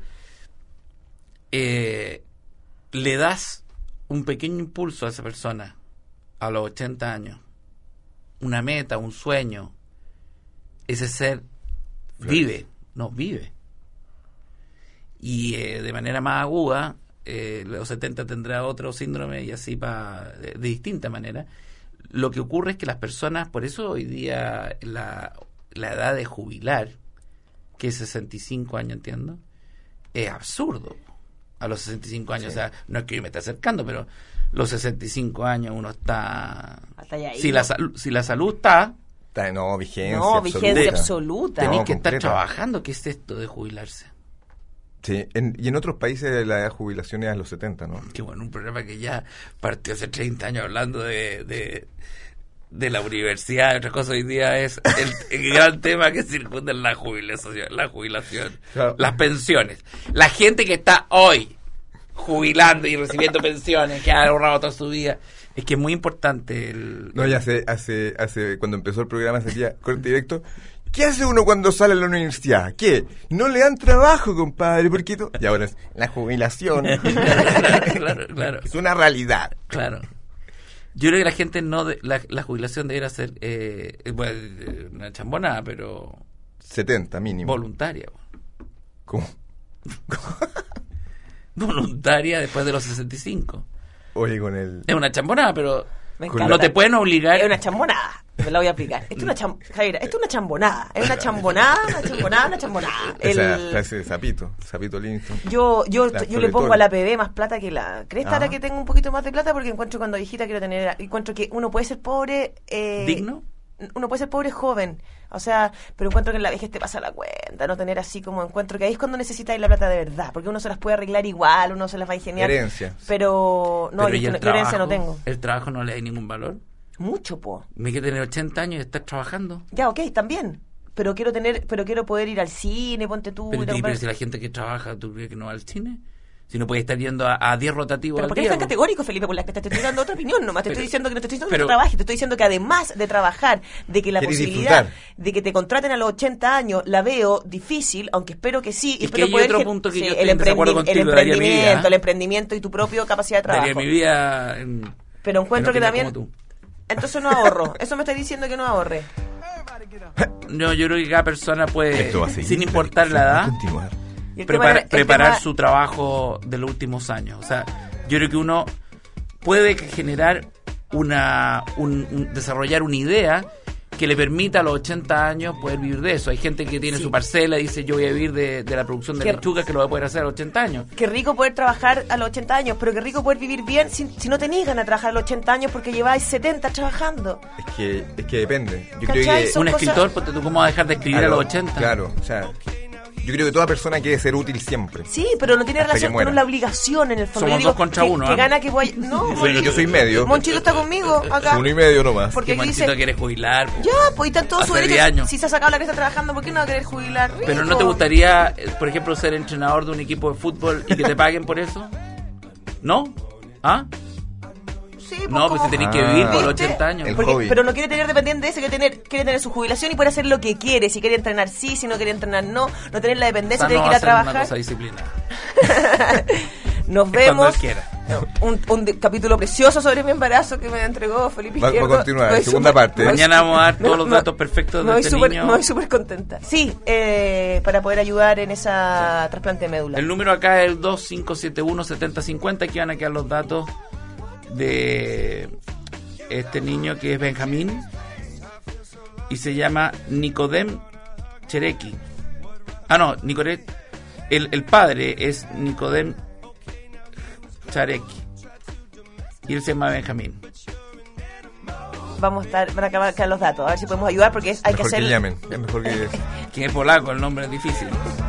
le das un pequeño impulso a esa persona a los 80 años, una meta, un sueño, ese ser vive. Y de manera más aguda, los 70 tendrá otro síndrome y así de distinta manera. Lo que ocurre es que las personas, por eso hoy día la edad de jubilar, que es 65 años, entiendo, es absurdo. A los 65 años, Sí. o sea, no es que yo me esté acercando, pero los 65 años uno está... Hasta allá. Si la salud está, No, vigencia No, absoluta. vigencia absoluta. tenéis No, que estar completa. trabajando. ¿Qué es esto de jubilarse? Sí, y en otros países la edad de jubilación es a los 70, ¿no? Que bueno, un programa que ya partió hace 30 años hablando de la universidad y otras cosas. Hoy día es el gran tema que circunda la jubilación, Claro. las pensiones. La gente que está hoy jubilando y recibiendo pensiones, que ha ahorrado toda su vida, es que es muy importante No, ya hace cuando empezó el programa, se decía, corte directo, ¿qué hace uno cuando sale a la universidad? ¿Qué? No le dan trabajo, compadre, porque y ahora es la jubilación. claro. Es una realidad. Claro. Yo creo que la gente la jubilación debería ser una chambonada, pero 70 mínimo. voluntaria. ¿Cómo? Voluntaria después de los 65. Oye, con el... Es una chambonada, pero Me Con encanta. no te pueden obligar. Es una chambonada. Me la voy a aplicar. Esto es una Javiera, esto es una chambonada. Es una chambonada. Esa frase de Zapito Livingston. Yo La le pongo Soletón. a la PB más plata que la cresta, ahora Ah. que tengo un poquito más de plata, porque encuentro cuando viejita encuentro que uno puede ser pobre ¿Digno? Uno puede ser pobre joven, o sea, pero encuentro que en la vejez te pasa la cuenta, no tener así como encuentro que ahí es cuando necesitáis la plata de verdad, porque uno se las puede arreglar igual, uno se las va a ingeniar. Herencia. Pero no, Pero yo ¿y el herencia no trabajo? tengo. El trabajo no le da ningún valor. Mucho, po. Me hay que tener 80 años y estar trabajando. Ya, ok, también. Pero quiero poder ir al cine, ponte tú. Pero, ir a pero comprar- si la gente que trabaja, ¿tú crees que no va al cine? Si no puede estar yendo a 10 rotativos Pero al ¿por qué día, eres tan pues. categórico, Felipe? Por la que te estoy dando otra opinión nomás. Te Pero- estoy diciendo que no te estoy diciendo pero- que no trabajes. Te estoy diciendo que además de trabajar, de que la Querés posibilidad disfrutar. de que te contraten a los 80 años la veo difícil, aunque espero que sí. Y Es que espero hay poder otro gen- punto que sí, yo estoy en desacuerdo contigo, daría mi vida. el emprendimiento y tu propia capacidad de Daría trabajo. mi vida en- Pero encuentro que en opinión también... como tú. Entonces no ahorro. Eso me está diciendo que no ahorre. No, yo creo que cada persona puede, Esto va a seguir. sin importar la Va a edad, continuar. Y el tema era- el preparar tema- su trabajo de los últimos años. O sea, yo creo que uno puede generar desarrollar una idea que le permita a los 80 años poder vivir de eso. Hay gente que tiene Sí. su parcela y dice, yo voy a vivir de la producción de Qué- lechugas, que lo va a poder hacer a los 80 años. Qué rico poder trabajar a los 80 años, pero qué rico poder vivir bien si no tenéis ganas de trabajar a los 80 años porque lleváis 70 trabajando. Es que depende. Yo ¿Cachai? creo que... Son Un cosas- escritor, ponte tú, ¿cómo va a dejar de escribir a los 80? Claro, o sea, yo creo que toda persona quiere ser útil siempre. Sí, pero no tiene Hasta relación que muera. con la obligación en el fondo. Somos Yo digo, 2 contra que- 1, Que ¿eh? gana que voy... No, Bueno, yo soy medio. Monchito está conmigo acá. 1,5 nomás. Porque Que aquí Monchito dice... quiere jubilar. Ya, pues y están todos Hace sus 10 derechos. años. Si se ha sacado la que está trabajando, ¿por qué no va a querer jubilar? Pero ¿no Rico. te gustaría, por ejemplo, ser entrenador de un equipo de fútbol y que te paguen por eso? ¿No? ¿Ah? Sí, pues, No, pues como- si tenés que vivir por los ¿Viste? 80 años. El Porque- hobby. pero no quiere tener dependiente de ese, quiere tener su jubilación y poder hacer lo que quiere. Si quiere entrenar, sí. Si no quiere entrenar, no. No tener la O dependencia sea, de no que ir va a a ser una trabajar. cosa disciplinada. Nos Es cuando él vemos. quiera. Un capítulo precioso sobre mi embarazo que me entregó Felipe Va a Izquierdo. continuar, Me voy segunda parte. me voy Mañana vamos a dar todos me- los me- datos perfectos me de voy este súper- niño. Me voy súper contenta. Sí, para poder ayudar en esa trasplante de médula. El número acá es el 2571-7050. Aquí van a quedar los datos de este niño que es Benjamín y se llama Nicodem Chereki. no, Nicolás. El padre es Nicodem Charecki. Y él se llama Benjamín. Vamos a estar para acabar los datos, a ver si podemos ayudar porque hay mejor que hacer. Que llamen, es mejor que Que es polaco, el nombre es difícil.